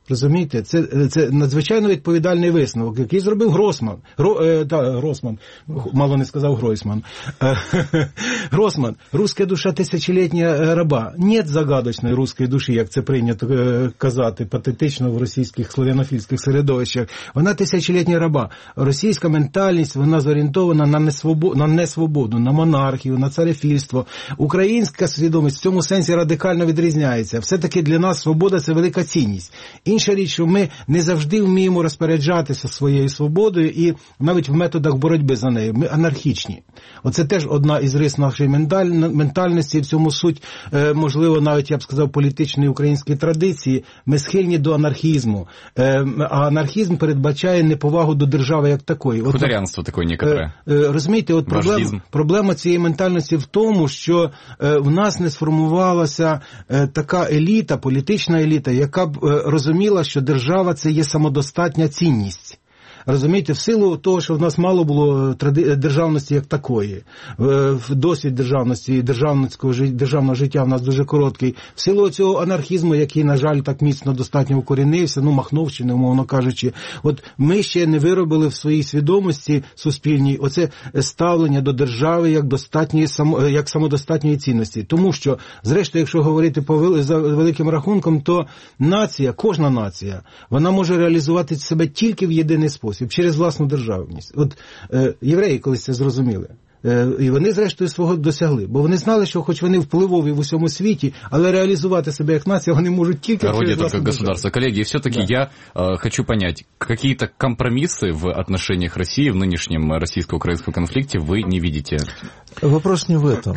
Розумієте, це, це надзвичайно відповідальний висновок, який зробив Гросман. Ро, е, та, Гросман, мало не сказав Гройсман. Е, Гросман, русська душа тисячолітня раба. Нет загадочної русської душі, як це прийнято е, казати патетично в російських славянофільських середовищах. Вона тисячолітня раба. Російська ментальність, вона зорієнтована на несвободу, на несвободу, на монархію, на царефільство. Українська свідомість в цьому сенсі радикально відрізняється. Все-таки для нас свобода – це велика цінність. Інша річ, що ми не завжди вміємо розпоряджатися своєю свободою і навіть в методах боротьби за нею. Ми анархічні. Оце теж одна із рис нашої ментальності, в цьому суть, можливо, навіть, я б сказав, політичної української традиції. Ми схильні до анархізму. А анархізм передбачає неповагу до держави як такої. Хуторянство таке некоторе. Розумієте, от проблема, проблема цієї ментальності в тому, що в нас не сформувалася така еліта, політична еліта, яка б розуміла, що держава – це є самодостатня цінність. Розумієте, в силу того, що в нас мало було державності як такої, досвід державності і державницького, державного життя в нас дуже короткий, в силу цього анархізму, який, на жаль, так міцно достатньо укорінився, ну, Махновщини, умовно кажучи, от ми ще не виробили в своїй свідомості суспільній оце ставлення до держави як достатньої, як самодостатньої цінності. Тому що, зрештою, якщо говорити по за великим рахунком, то нація, кожна нація, вона може реалізувати себе тільки в єдиний спосіб. Через власну державність. От е, євреї колись це зрозуміли. Е, і вони, зрештою, свого досягли. Бо вони знали, що хоч вони впливові в усьому світі, але реалізувати себе як нація вони можуть тільки через власну державу. Государство. Коллеги, все-таки да. я э, хочу понять, какие-то компромиссы в отношениях России в нынешнем российско-украинском конфликте вы не видите? Вопрос не в этом.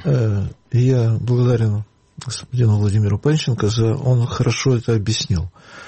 Я благодарен господину Владимиру Панченко за... Он хорошо это объяснил.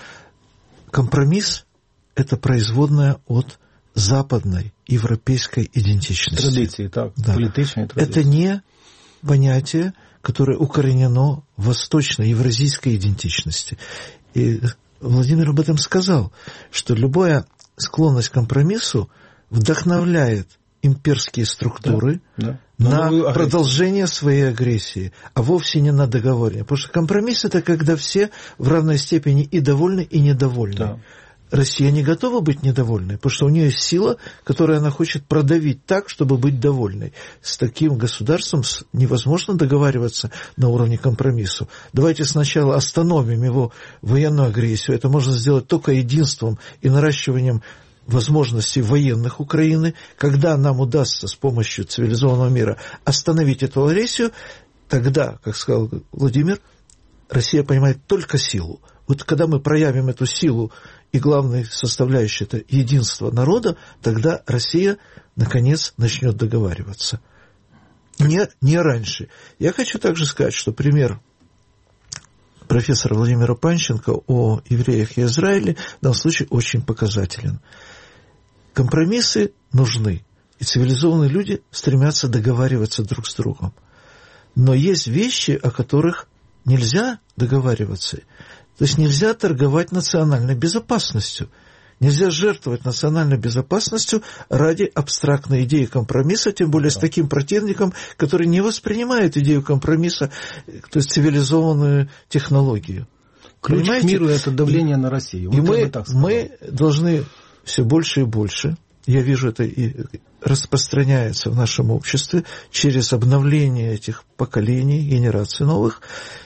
Компромисс это производная от западной европейской идентичности. Традиции, так, да. Политичные традиции. Это не понятие, которое укоренено в восточной евразийской идентичности. И Владимир об этом сказал, что любая склонность к компромиссу вдохновляет имперские структуры да, да. на продолжение своей агрессии, а вовсе не на договорение. Потому что компромисс – это когда все в равной степени и довольны, и недовольны. Да. Россия не готова быть недовольной, потому что у нее есть сила, которую она хочет продавить так, чтобы быть довольной. С таким государством невозможно договариваться на уровне компромисса. Давайте сначала остановим его военную агрессию. Это можно сделать только единством и наращиванием возможностей военных Украины. Когда нам удастся с помощью цивилизованного мира остановить эту агрессию, тогда, как сказал Владимир, Россия понимает только силу. Вот когда мы проявим эту силу, и главной составляющей это единство народа, тогда Россия, наконец, начнет договариваться. Не, не раньше. Я хочу также сказать, что пример профессора Владимира Панченко о евреях и Израиле в данном случае очень показателен. Компромиссы нужны, и цивилизованные люди стремятся договариваться друг с другом. Но есть вещи, о которых нельзя договариваться. То есть нельзя торговать национальной безопасностью. Нельзя жертвовать национальной безопасностью ради абстрактной идеи компромисса, тем более с таким противником, который не воспринимает идею компромисса, то есть цивилизованную технологию. Ключ Понимаете? К миру – это давление на Россию. И вот мы, мы должны все больше и больше, я вижу это и распространяется в нашем обществе, через обновление этих поколений, генераций новых,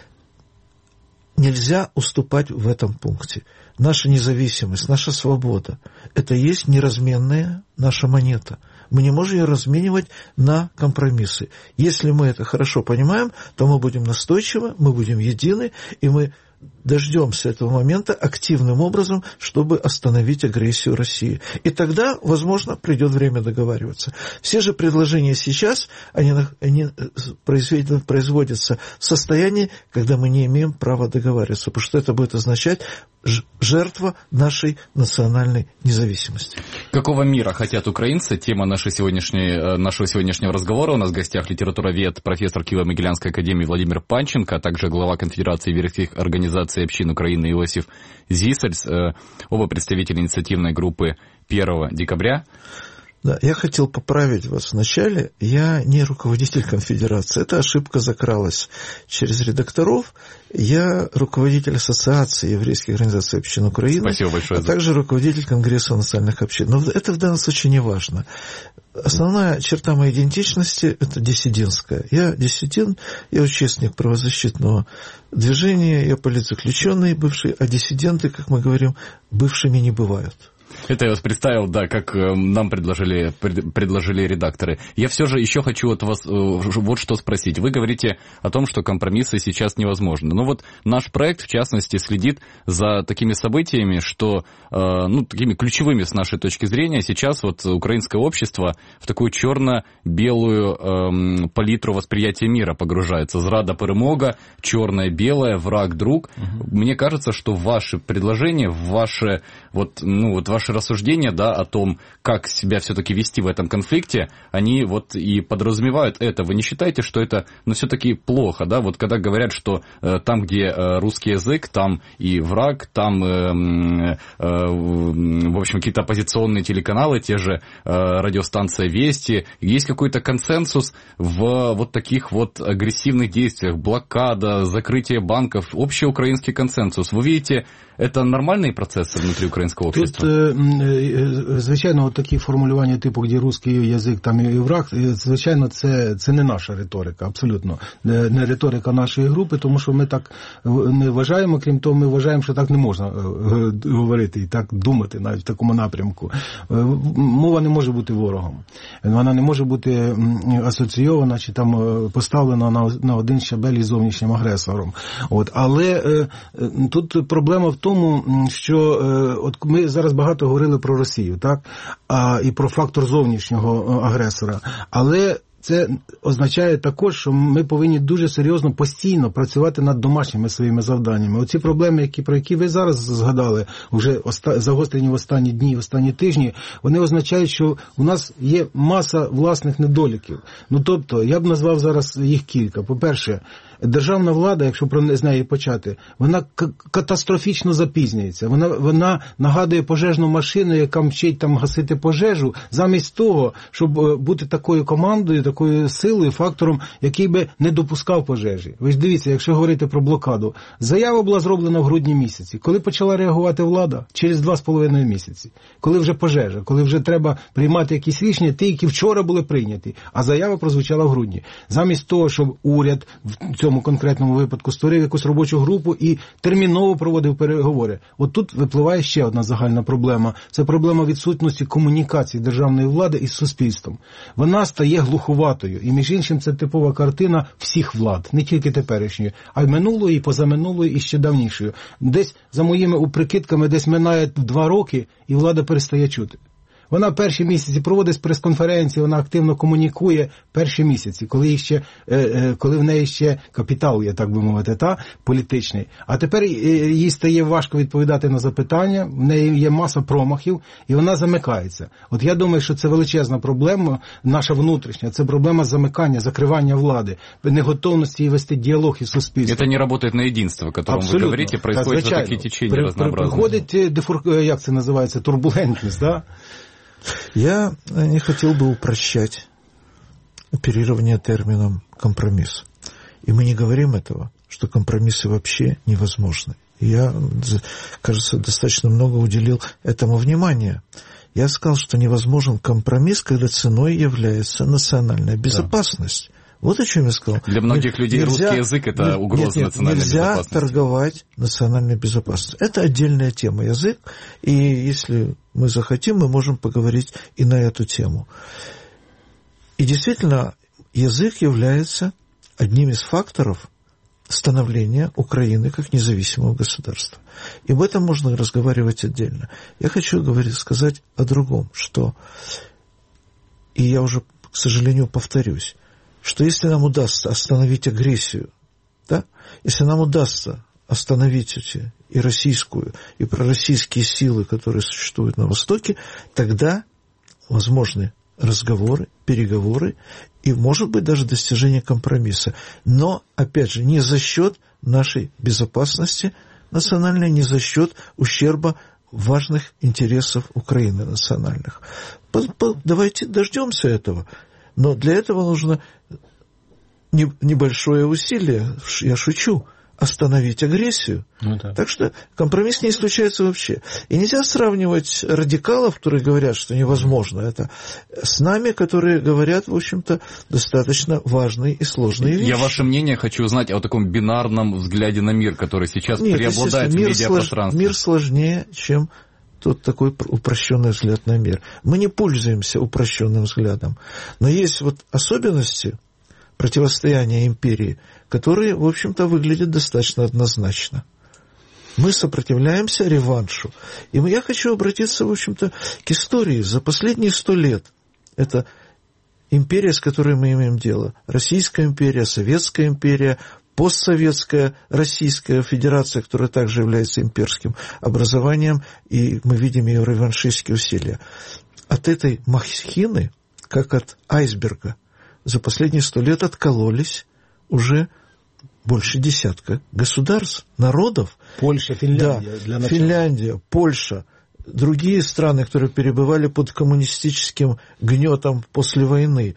нельзя уступать в этом пункте. Наша независимость, наша свобода – это есть неразменная наша монета. Мы не можем ее разменивать на компромиссы. Если мы это хорошо понимаем, то мы будем настойчивы, мы будем едины, и мы дождемся этого момента активным образом, чтобы остановить агрессию России. И тогда, возможно, придет время договариваться. Все же предложения сейчас, они, они производятся в состоянии, когда мы не имеем права договариваться, потому что это будет означать жертва нашей национальной независимости. Какого мира хотят украинцы? Тема нашей сегодняшней, нашего сегодняшнего разговора. У нас в гостях литературовед, профессор Киево-Могилянской академии Владимир Панченко, а также глава Конфедерации еврейских организаций общин Украины Иосиф Зисельс, оба представители инициативной группы первого декабря. Да, я хотел поправить вас вначале. Я не руководитель конфедерации. Эта ошибка закралась через редакторов. Я руководитель Ассоциации еврейских организаций общин Украины. Спасибо большое. А также руководитель Конгресса национальных общин. Но это в данном случае не важно. Основная черта моей идентичности – это диссидентская. Я диссидент, я участник правозащитного движения, я политзаключенный бывший, а диссиденты, как мы говорим, бывшими не бывают. Это я вас представил, да, как э, нам предложили, пред, предложили редакторы. Я все же еще хочу от вас э, вот что спросить. Вы говорите о том, что компромиссы сейчас невозможны. Но вот наш проект, в частности, следит за такими событиями, что, э, ну, такими ключевыми с нашей точки зрения, сейчас вот украинское общество в такую черно-белую э, палитру восприятия мира погружается. Зрада, перемога, черное, белое, враг, друг. Угу. Мне кажется, что ваши предложения, ваши, вот, ну, вот ваши рассуждения, да, о том, как себя все-таки вести в этом конфликте, они вот и подразумевают это. Вы не считаете, что это, ну, все-таки плохо, да? Вот когда говорят, что э, там, где э, русский язык, там и враг, там, э, э, в общем, какие-то оппозиционные телеканалы, те же э, радиостанция «Вести», есть какой-то консенсус в вот таких вот агрессивных действиях, блокада, закрытие банков, общеукраинский консенсус. Вы видите, это нормальные процесси внутрі українського общества? Тут, звичайно, от такі формулювання типу, де русський язик, там і враг, звичайно, це, це не наша риторика, абсолютно. Не, не риторика нашої групи, тому що ми так не вважаємо, крім того, ми вважаємо, що так не можна говорити і так думати навіть в такому напрямку. Мова не може бути ворогом. Вона не може бути асоційована чи там поставлена на, на один щабель із зовнішнім агресором. От. Але тут проблема в тому, тому, що от ми зараз багато говорили про Росію, так, а, і про фактор зовнішнього агресора, але це означає також, що ми повинні дуже серйозно, постійно працювати над домашніми своїми завданнями. Оці проблеми, які, про які ви зараз згадали, вже оста... загострені в останні дні, в останні тижні, вони означають, що у нас є маса власних недоліків. Ну, тобто, я б назвав зараз їх кілька. По-перше, державна влада, якщо про з неї почати, вона к- катастрофічно запізнюється. Вона, вона нагадує пожежну машину, яка мчить там гасити пожежу, замість того, щоб бути такою командою, такою силою, фактором, який би не допускав пожежі. Ви ж дивіться, якщо говорити про блокаду, заява була зроблена в грудні місяці. Коли почала реагувати влада? Через два з половиною місяці. Коли вже пожежа, коли вже треба приймати якісь рішення, ті, які вчора були прийняті, а заява прозвучала в грудні. Замість того, щоб уряд в цьому конкретному випадку створив якусь робочу групу і терміново проводив переговори. От тут випливає ще одна загальна проблема. Це проблема відсутності комунікації державної влади із суспільством. Вона стає глуховатою. І, між іншим, це типова картина всіх влад, не тільки теперішньої, а й минулої, і позаминулої, і ще давнішою. Десь, за моїми прикидками, десь минає два роки, і влада перестає чути. Вона перші місяці проводить прес-конференції, вона активно комунікує перші місяці, коли, ще, коли в неї ще капітал є, так би мовити, та, політичний. А тепер їй стає важко відповідати на запитання, в неї є маса промахів, і вона замикається. От я думаю, що це величезна проблема, наша внутрішня, це проблема замикання, закривання влади, неготовності її вести діалог із суспільством. Це не працює на єдинство, о якому ви говорите, происходит вот такі течення при, разнообразные. Приходить, дефур... як це називається, турбулентність, да? Я не хотел бы упрощать оперирование термином «компромисс». И мы не говорим этого, что компромиссы вообще невозможны. Я, кажется, достаточно много уделил этому внимания. Я сказал, что невозможен компромисс, когда ценой является национальная безопасность. Да. Вот о чем я сказал. Для многих людей нельзя, русский язык – это угроза нет, нет, национальной нельзя безопасности. Нельзя торговать национальной безопасностью. Это отдельная тема язык, и если мы захотим, мы можем поговорить и на эту тему. И действительно, язык является одним из факторов становления Украины как независимого государства. И об этом можно разговаривать отдельно. Я хочу говорить, сказать о другом, что, и я уже, к сожалению, повторюсь, что если нам удастся остановить агрессию, да, если нам удастся остановить эти и российскую, и пророссийские силы, которые существуют на Востоке, тогда возможны разговоры, переговоры и, может быть, даже достижение компромисса. Но, опять же, не за счет нашей безопасности национальной, не за счет ущерба важных интересов Украины национальных. Давайте дождемся этого. Но для этого нужно небольшое усилие, я шучу, остановить агрессию. Ну, да. Так что компромисс не исключается вообще. И нельзя сравнивать радикалов, которые говорят, что невозможно это, с нами, которые говорят, в общем-то, достаточно важные и сложные вещи. Я ваше мнение хочу узнать о таком бинарном взгляде на мир, который сейчас Нет, преобладает в медиапространстве. Мир сложнее, чем тот такой упрощенный взгляд на мир. Мы не пользуемся упрощенным взглядом. Но есть вот особенности противостояния империи, которые, в общем-то, выглядят достаточно однозначно. Мы сопротивляемся реваншу. И я хочу обратиться, в общем-то, к истории. За последние сто лет это империя, с которой мы имеем дело. Российская империя, Советская империя, постсоветская Российская Федерация, которая также является имперским образованием, и мы видим ее реваншистские усилия. От этой махины, как от айсберга, за последние сто лет откололись уже больше десятка государств, народов. Польша, Финляндия. Да, для начала. Финляндия, Польша, другие страны, которые перебывали под коммунистическим гнетом после войны.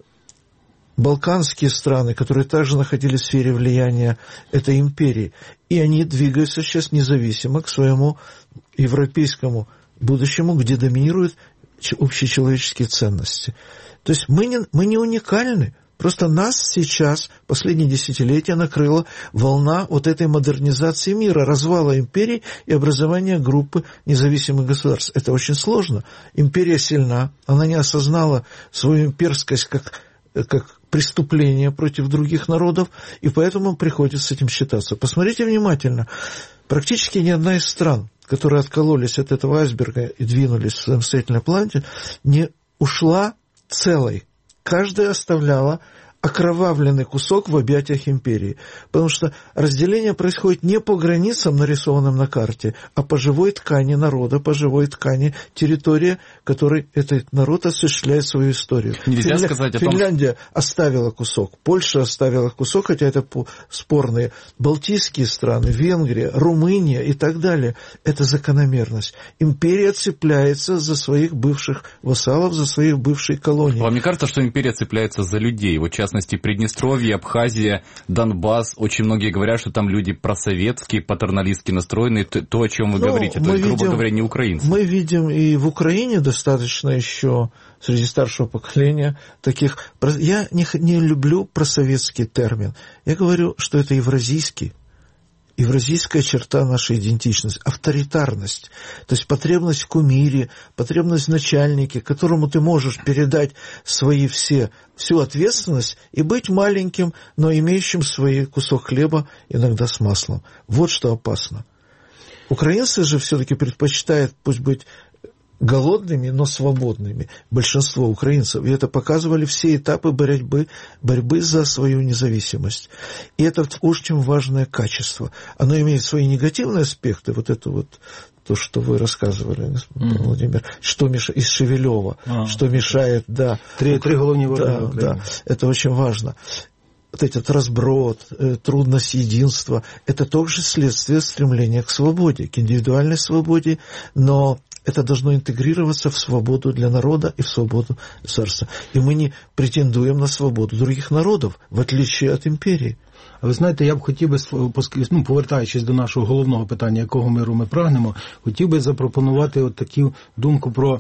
Балканские страны, которые также находились в сфере влияния этой империи. И они двигаются сейчас независимо к своему европейскому будущему, где доминируют общечеловеческие ценности. То есть мы не, мы не уникальны. Просто нас сейчас, последние десятилетия, накрыла волна вот этой модернизации мира, развала империи и образования группы независимых государств. Это очень сложно. Империя сильна, она не осознала свою имперскость как, как преступление против других народов, и поэтому приходится с этим считаться. Посмотрите внимательно. Практически ни одна из стран, которые откололись от этого айсберга и двинулись в самостоятельной планете, не ушла целой. Каждая оставляла окровавленный кусок в объятиях империи. Потому что разделение происходит не по границам, нарисованным на карте, а по живой ткани народа, по живой ткани территории, которой этот народ осуществляет свою историю. Нельзя Финля... сказать о том, Финляндия что... оставила кусок, Польша оставила кусок, хотя это спорные, Балтийские страны, Венгрия, Румыния и так далее. Это закономерность. Империя цепляется за своих бывших вассалов, за своих бывших колоний. Вам не кажется, что империя цепляется за людей? Вот, в частности, Приднестровье, Абхазия, Донбасс. Очень многие говорят, что там люди просоветские, патерналистски настроенные. То, о чем вы ну, говорите, то есть, грубо видим, говоря, не украинцы. Мы видим и в Украине достаточно еще среди старшего поколения таких... Я не, не люблю просоветский термин. Я говорю, что это евразийский. Евразийская черта нашей идентичности, авторитарность, то есть потребность в кумире, потребность в начальнике, которому ты можешь передать свои все, всю ответственность и быть маленьким, но имеющим свой кусок хлеба, иногда с маслом. Вот что опасно. Украинцы же все-таки предпочитают, пусть быть голодными, но свободными. Большинство украинцев. И это показывали все этапы борьбы, борьбы за свою независимость. И это очень важное качество. Оно имеет свои негативные аспекты. Вот это вот то, что вы рассказывали, mm-hmm. Владимир, что мешает, из Шевелева, ah. что мешает, да. Три, три головни да, да, это очень важно. Вот этот разброд, трудность единства, это тоже следствие стремления к свободе, к индивидуальной свободе, но это должно интегрироваться в свободу для народа и в свободу царства. І ми не претендуємо на свободу других народів, в отличие від імперії. А ви знаєте, я б хотів би, ну, повертаючись до нашого головного питання, якого миру ми прагнемо, хотів би запропонувати от таку думку про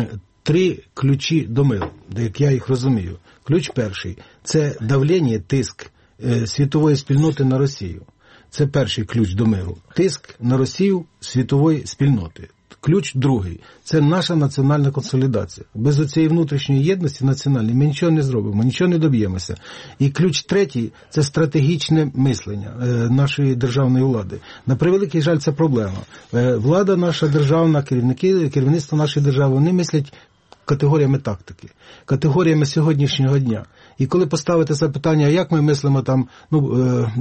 три ключі до миру, як я їх розумію. Ключ перший – це давлення, тиск світової спільноти на Росію. Це перший ключ до миру. Тиск на Росію світової спільноти. Ключ другий – це наша національна консолідація. Без оцієї внутрішньої єдності національної ми нічого не зробимо, нічого не доб'ємося. І ключ третій – це стратегічне мислення нашої державної влади. На превеликий жаль, це проблема. Влада наша державна, керівники, керівництво нашої держави, вони мислять категоріями тактики, категоріями сьогоднішнього дня. І коли поставити запитання, як ми мислимо там, ну,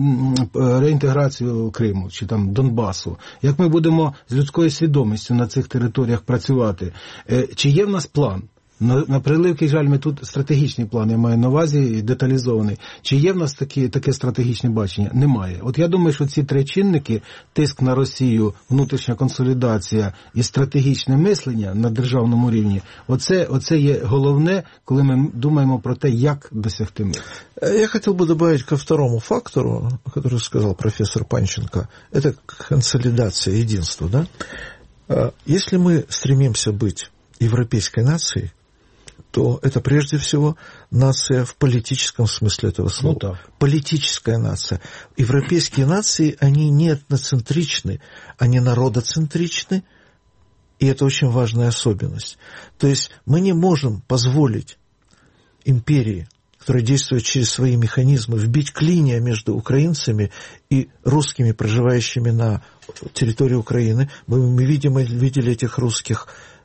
реінтеграцію Криму чи там Донбасу, як ми будемо з людською свідомістю на цих територіях працювати, чи є в нас план? На, на превеликий жаль, ми тут стратегічний план, я маю на увазі, деталізований. Чи є в нас такі, таке стратегічне бачення? Немає. От я думаю, що ці три чинники, тиск на Росію, внутрішня консолідація і стратегічне мислення на державному рівні, оце, оце є головне, коли ми думаємо про те, як досягти миру. Я хотел бы добавить ко второму фактору, который сказал профессор Панченко, это консолидация, единство. Да? Если мы стремимся быть европейской нацией, то это прежде всего нация в политическом смысле этого слова. Ну, политическая нация. Европейские нации, они не этноцентричны, они народоцентричны, и это очень важная особенность. То есть мы не можем позволить империи, которая действует через свои механизмы, вбить клинья между украинцами и русскими, проживающими на территории Украины. Мы, мы видим, видели этих русских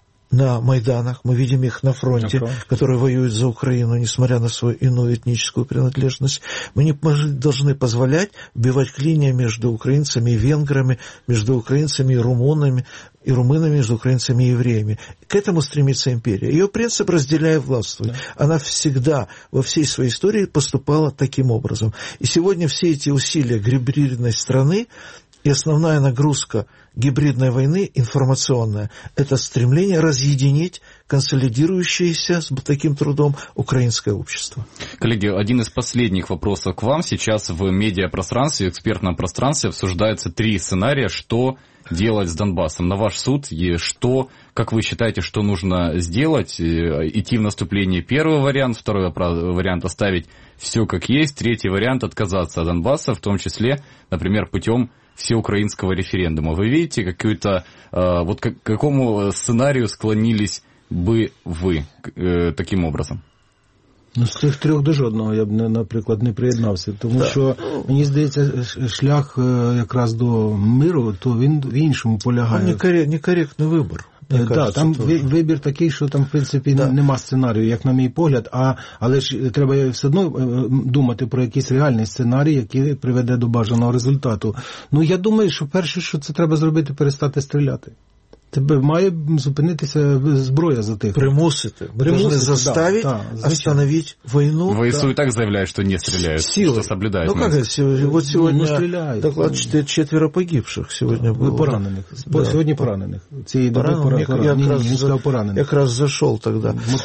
на Майданах, мы видим их на фронте, okay. которые воюют за Украину, несмотря на свою иную этническую принадлежность. Мы не должны позволять вбивать клинья между украинцами и венграми, между украинцами и румынами, и румынами, между украинцами и евреями. К этому стремится империя. Ее принцип «разделяй, властвуй». Да. Она всегда во всей своей истории поступала таким образом. И сегодня все эти усилия гибридной страны и основная нагрузка гибридной войны, информационная, это стремление разъединить консолидирующееся с таким трудом украинское общество. Коллеги, один из последних вопросов к вам. Сейчас в медиапространстве, в экспертном пространстве обсуждаются три сценария, что делать с Донбассом. На ваш суд, и что, как вы считаете, что нужно сделать? Идти в наступление — первый вариант, второй вариант — оставить все как есть, третий вариант — отказаться от Донбасса, в том числе, например, путем всеукраинского референдума. Вы видите какую-то, э, вот к какому сценарию склонились бы ви е, таким образом? Ну, з цих трьох до жодного я б, не, наприклад, не приєднався, тому да. що, мені здається, шлях якраз до миру, то він в іншому полягає. Некоректний вибір. Так, да, там тоже. Вибір такий, що там, в принципі, да. нема сценарію, як на мій погляд, а, але ж треба все одно думати про якийсь реальний сценарій, який приведе до бажаного результату. Ну, я думаю, що перше, що це треба зробити, перестати стріляти. Тебе має зупинитися зброя за тих. Примусити. Мы должны заставить да, да, остановить войну. ВСУ да. и так заявляют, что не стреляют, Силы. что соблюдают. Ну как это? Вот сегодня ну, доклад четверо погибших сегодня было. Поранених. Да. Сегодня поранених. Цієї доби поранених. Я, я, я, я как раз зашел тогда. Вот.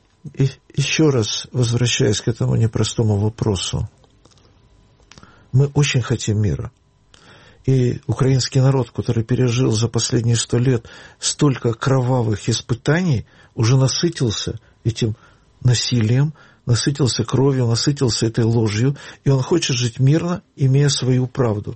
И еще раз, возвращаясь к этому непростому вопросу. Мы очень хотим мира. И украинский народ, который пережил за последние сто лет столько кровавых испытаний, уже насытился этим насилием, насытился кровью, насытился этой ложью, и он хочет жить мирно, имея свою правду.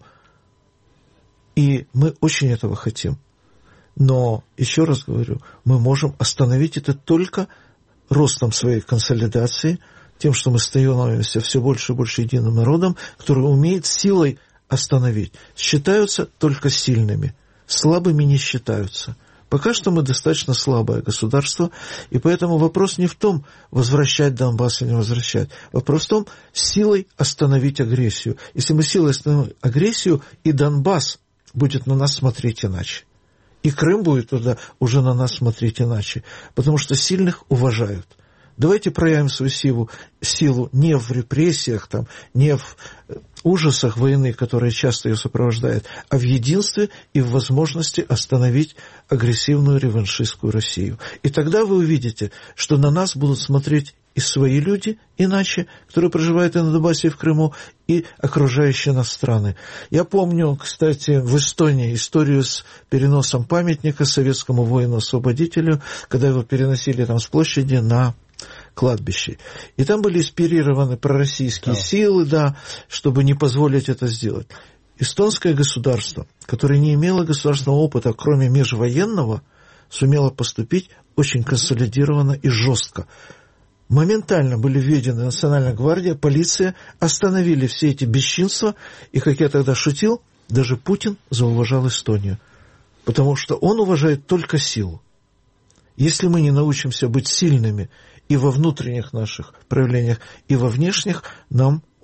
И мы очень этого хотим. Но, еще раз говорю, мы можем остановить это только ростом своей консолидации, тем, что мы становимся все больше и больше единым народом, который умеет силой остановить. Считаются только сильными. Слабыми не считаются. Пока что мы достаточно слабое государство, и поэтому вопрос не в том, возвращать Донбасс или не возвращать. Вопрос в том, силой остановить агрессию. Если мы силой остановим агрессию, и Донбасс будет на нас смотреть иначе. И Крым будет туда уже на нас смотреть иначе. Потому что сильных уважают. Давайте проявим свою силу, силу не в репрессиях, там, не в ужасах войны, которые часто ее сопровождают, а в единстве и в возможности остановить агрессивную реваншистскую Россию. И тогда вы увидите, что на нас будут смотреть и свои люди иначе, которые проживают и на Донбассе, и в Крыму, и окружающие нас страны. Я помню, кстати, в Эстонии историю с переносом памятника советскому воину-освободителю, когда его переносили там с площади на кладбище. И там были инспирированы пророссийские да. силы, да, чтобы не позволить это сделать. Эстонское государство, которое не имело государственного опыта, кроме межвоенного, сумело поступить очень консолидированно и жестко. Моментально были введены Национальная гвардия, полиция, остановили все эти бесчинства, и, как я тогда шутил, даже Путин зауважал Эстонию, потому что он уважает только силу. Если мы не научимся быть сильными и во внутренних наших проявлениях, и во внешних, нам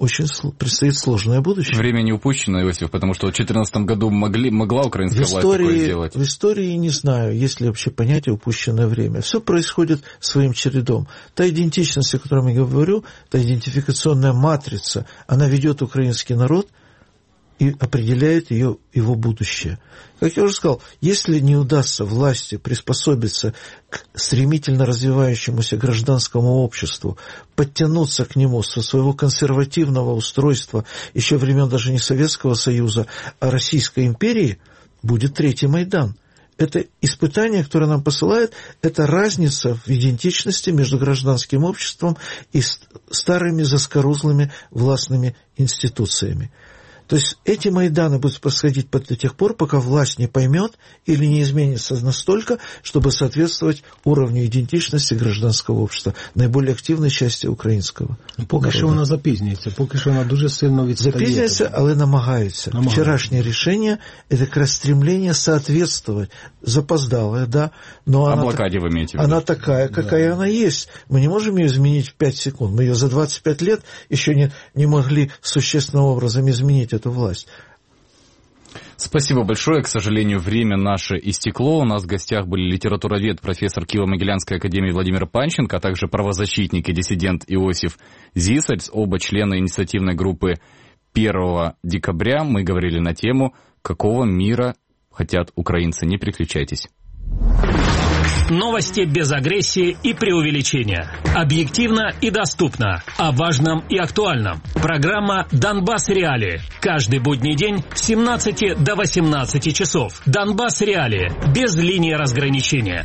очень предстоит сложное будущее. Время не упущено, Иосиф, потому что в две тысячи четырнадцатом году могли, могла украинская в истории, власть такое сделать. В истории не знаю, есть ли вообще понятие упущенное время. Все происходит своим чередом. Та идентичность, о которой я говорю, та идентификационная матрица, она ведет украинский народ и определяет ее, его будущее. Как я уже сказал, если не удастся власти приспособиться к стремительно развивающемуся гражданскому обществу, подтянуться к нему со своего консервативного устройства еще времен даже не Советского Союза, а Российской империи, будет третий Майдан. Это испытание, которое нам посылает, это разница в идентичности между гражданским обществом и старыми заскорузлыми властными институциями. То есть эти Майданы будут происходить до тех пор, пока власть не поймет или не изменится настолько, чтобы соответствовать уровню идентичности гражданского общества, наиболее активной части українського. Поки що вона запізнюється, поки що вона дуже сильно відстає. Запізнюється, але намагається. намагається. Вчорашнее решение – это как раз стремление соответствовать, запоздалое, да, но а она, блокаде вы имеете в виду? Она такая, какая да. она есть. Мы не можем ее изменить в пять секунд. Мы ее за двадцать пять лет еще не, не могли существенным образом изменить эту власть. Спасибо большое. К сожалению, время наше истекло. У нас в гостях были литературовед, профессор Киево-Могилянской академии Владимир Панченко, а также правозащитник и диссидент Иосиф Зисельц, оба члены инициативной группы первого декабря. Мы говорили на тему «Какого мира хотят украинцы?». Не переключайтесь. Новости без агрессии и преувеличения. Объективно и доступно. О важном и актуальном. Программа «Донбасс Реалии». Каждый будний день с семнадцати до восемнадцати часов. «Донбасс Реалии». Без линии разграничения.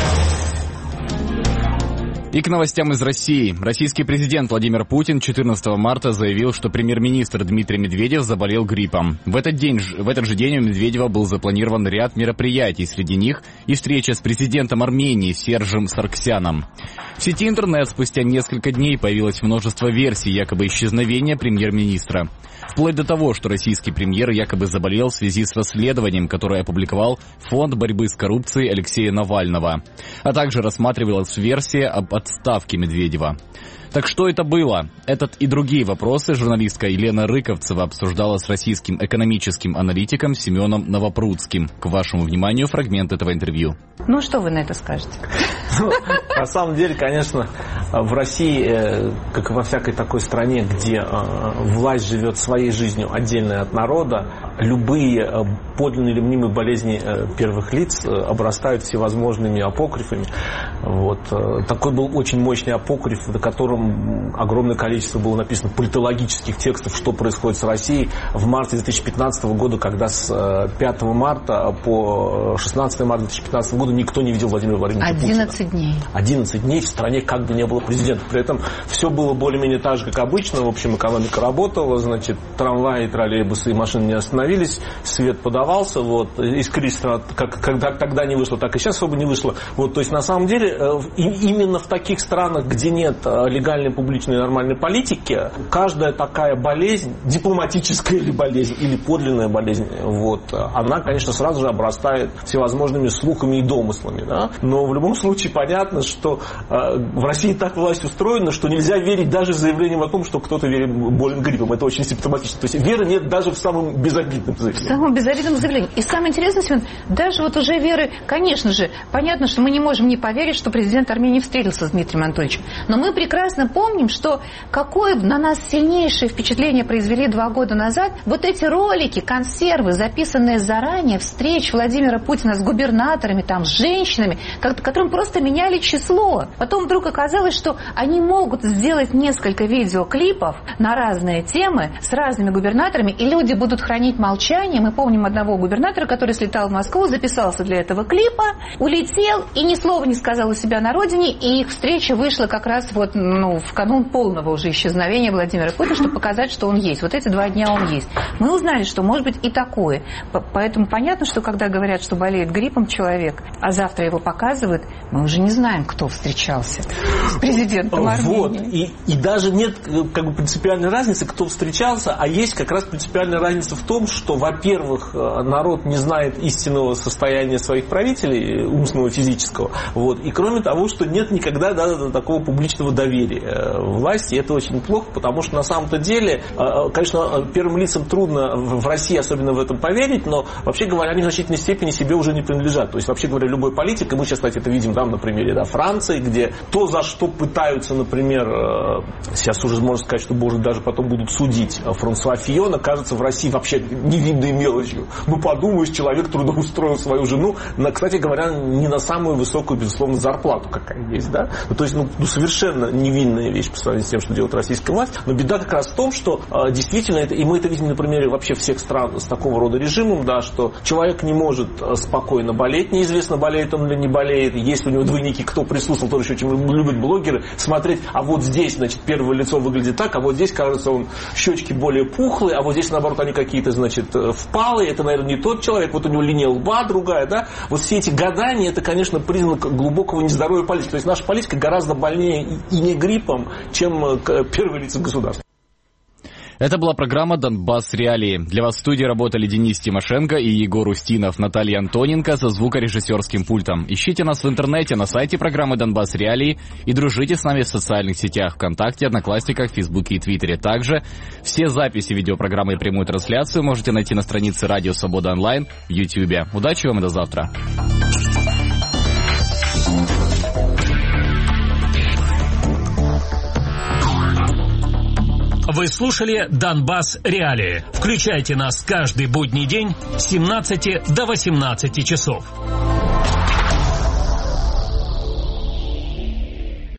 И к новостям из России. Российский президент Владимир Путин четырнадцатого марта заявил, что премьер-министр Дмитрий Медведев заболел гриппом. В этот день, в этот же день у Медведева был запланирован ряд мероприятий. Среди них и встреча с президентом Армении Сержем Сарксяном. В сети интернет спустя несколько дней появилось множество версий якобы исчезновения премьер-министра. Вплоть до того, что российский премьер якобы заболел в связи с расследованием, которое опубликовал Фонд борьбы с коррупцией Алексея Навального. А также рассматривалась версия об отставке Медведева. Так что это было? Этот и другие вопросы журналистка Елена Рыковцева обсуждала с российским экономическим аналитиком Семеном Новопрудским. К вашему вниманию фрагмент этого интервью. Ну, что вы на это скажете? Ну, на самом деле, конечно, в России, как и во всякой такой стране, где власть живет своей жизнью отдельной от народа, любые подлинные или мнимые болезни первых лиц обрастают всевозможными апокрифами. Вот. Такой был очень мощный апокриф, на котором огромное количество было написано политологических текстов, что происходит с Россией в марте две тысячи пятнадцатого года, когда с пятого марта по шестнадцатого марта две тысячи пятнадцатого года никто не видел Владимира Владимировича Путина. одиннадцать дней. одиннадцать дней в стране как бы не было президента. При этом все было более-менее так же, как обычно. В общем, экономика работала, значит, трамваи, троллейбусы и машины не остановились, свет подавался, вот, из кризиса, как, когда тогда не вышло, так и сейчас особо не вышло. Вот, то есть, на самом деле, именно в таких странах, где нет легальной, публичной, нормальной политики, каждая такая болезнь, дипломатическая или болезнь, или подлинная болезнь, вот, она, конечно, сразу же обрастает всевозможными слухами и домыслами, да? Но в любом случае понятно, что э, в России так власть устроена, что нельзя верить даже заявлениям о том, что кто-то болен гриппом. Это очень симптоматично. То есть веры нет даже в самом безобидном заявлении. В самом безобидном заявлении. И самое интересное, Семен, даже вот уже веры, конечно же, понятно, что мы не можем не поверить, что президент Армении встретился с Дмитрием Анатольевичем. Но мы прекрасно помним, что какое на нас сильнейшее впечатление произвели два года назад вот эти ролики, консервы, записанные заранее, встреч Владимира Путина с губернаторами, там, с женщинами, которым просто меняли число. Потом вдруг оказалось, что они могут сделать несколько видеоклипов на разные темы с разными губернаторами, и люди будут хранить молчание. Мы помним одного губернатора, который слетал в Москву, записался для этого клипа, улетел и ни слова не сказал у себя на родине, и их встреча вышла как раз вот, ну, в канун полного уже исчезновения Владимира Путина, чтобы показать, что он есть. Вот эти два дня он есть. Мы узнали, что может быть и такое. Поэтому понятно, что когда говорят, что болеет гриппом человек, а завтра его показывают, мы уже не знаем, кто встречался. с президентом Армении. Вот. И, и даже нет как бы принципиальной разницы, кто встречался, а есть как раз принципиальная разница в том, что, во-первых, народ не знает истинного состояния своих правителей, умственного, физического, вот, и кроме того, что нет никогда да, такого публичного доверия власти, и это очень плохо, потому что на самом-то деле, конечно, первым лицам трудно в России особенно в этом поверить, но, вообще говоря, они в значительной степени себе уже не принадлежат. То есть, вообще говоря, любой политик, и мы сейчас, кстати, это видим да, на примере да, Франции, где то, за что пытаются, например, сейчас уже можно сказать, что, может, даже потом будут судить Франсуа Фийона, кажется в России вообще невинной мелочью. Ну, подумаешь, человек трудоустроил свою жену, на, кстати говоря, не на самую высокую, безусловно, зарплату, какая есть, да? Ну, то есть, ну, ну, совершенно невинная вещь по сравнению с тем, что делает российская власть. Но беда как раз в том, что э, действительно, это, и мы это видим на примере вообще всех стран с такого рода режимом, да, что человек не может спокойно болеть, неизвестно, болеет он или не болеет, есть у него двойники, кто присутствовал, тоже еще очень любят блогеры, смотреть, а вот здесь, значит, первое лицо выглядит так, а вот здесь, кажется, он щечки более пухлые, а вот здесь, наоборот, они какие-то, значит, впалые, это, наверное, не тот человек, вот у него линия лба другая, да, вот все эти гадания, это, конечно, признак глубокого нездоровья политики, то есть наша политика гораздо больнее и не гриппом, чем первые лица государства. Это была программа «Донбасс Реалии». Для вас в студии работали Денис Тимошенко и Егор Устинов, Наталья Антоненко со звукорежиссерским пультом. Ищите нас в интернете на сайте программы «Донбасс Реалии» и дружите с нами в социальных сетях ВКонтакте, Одноклассниках, Фейсбуке и Твиттере. Также все записи видеопрограммы и прямую трансляцию можете найти на странице «Радио Свобода Онлайн» в Ютьюбе. Удачи вам и до завтра. Вы слушали «Донбасс Реалии». Включайте нас каждый будний день с семнадцати до восемнадцати часов.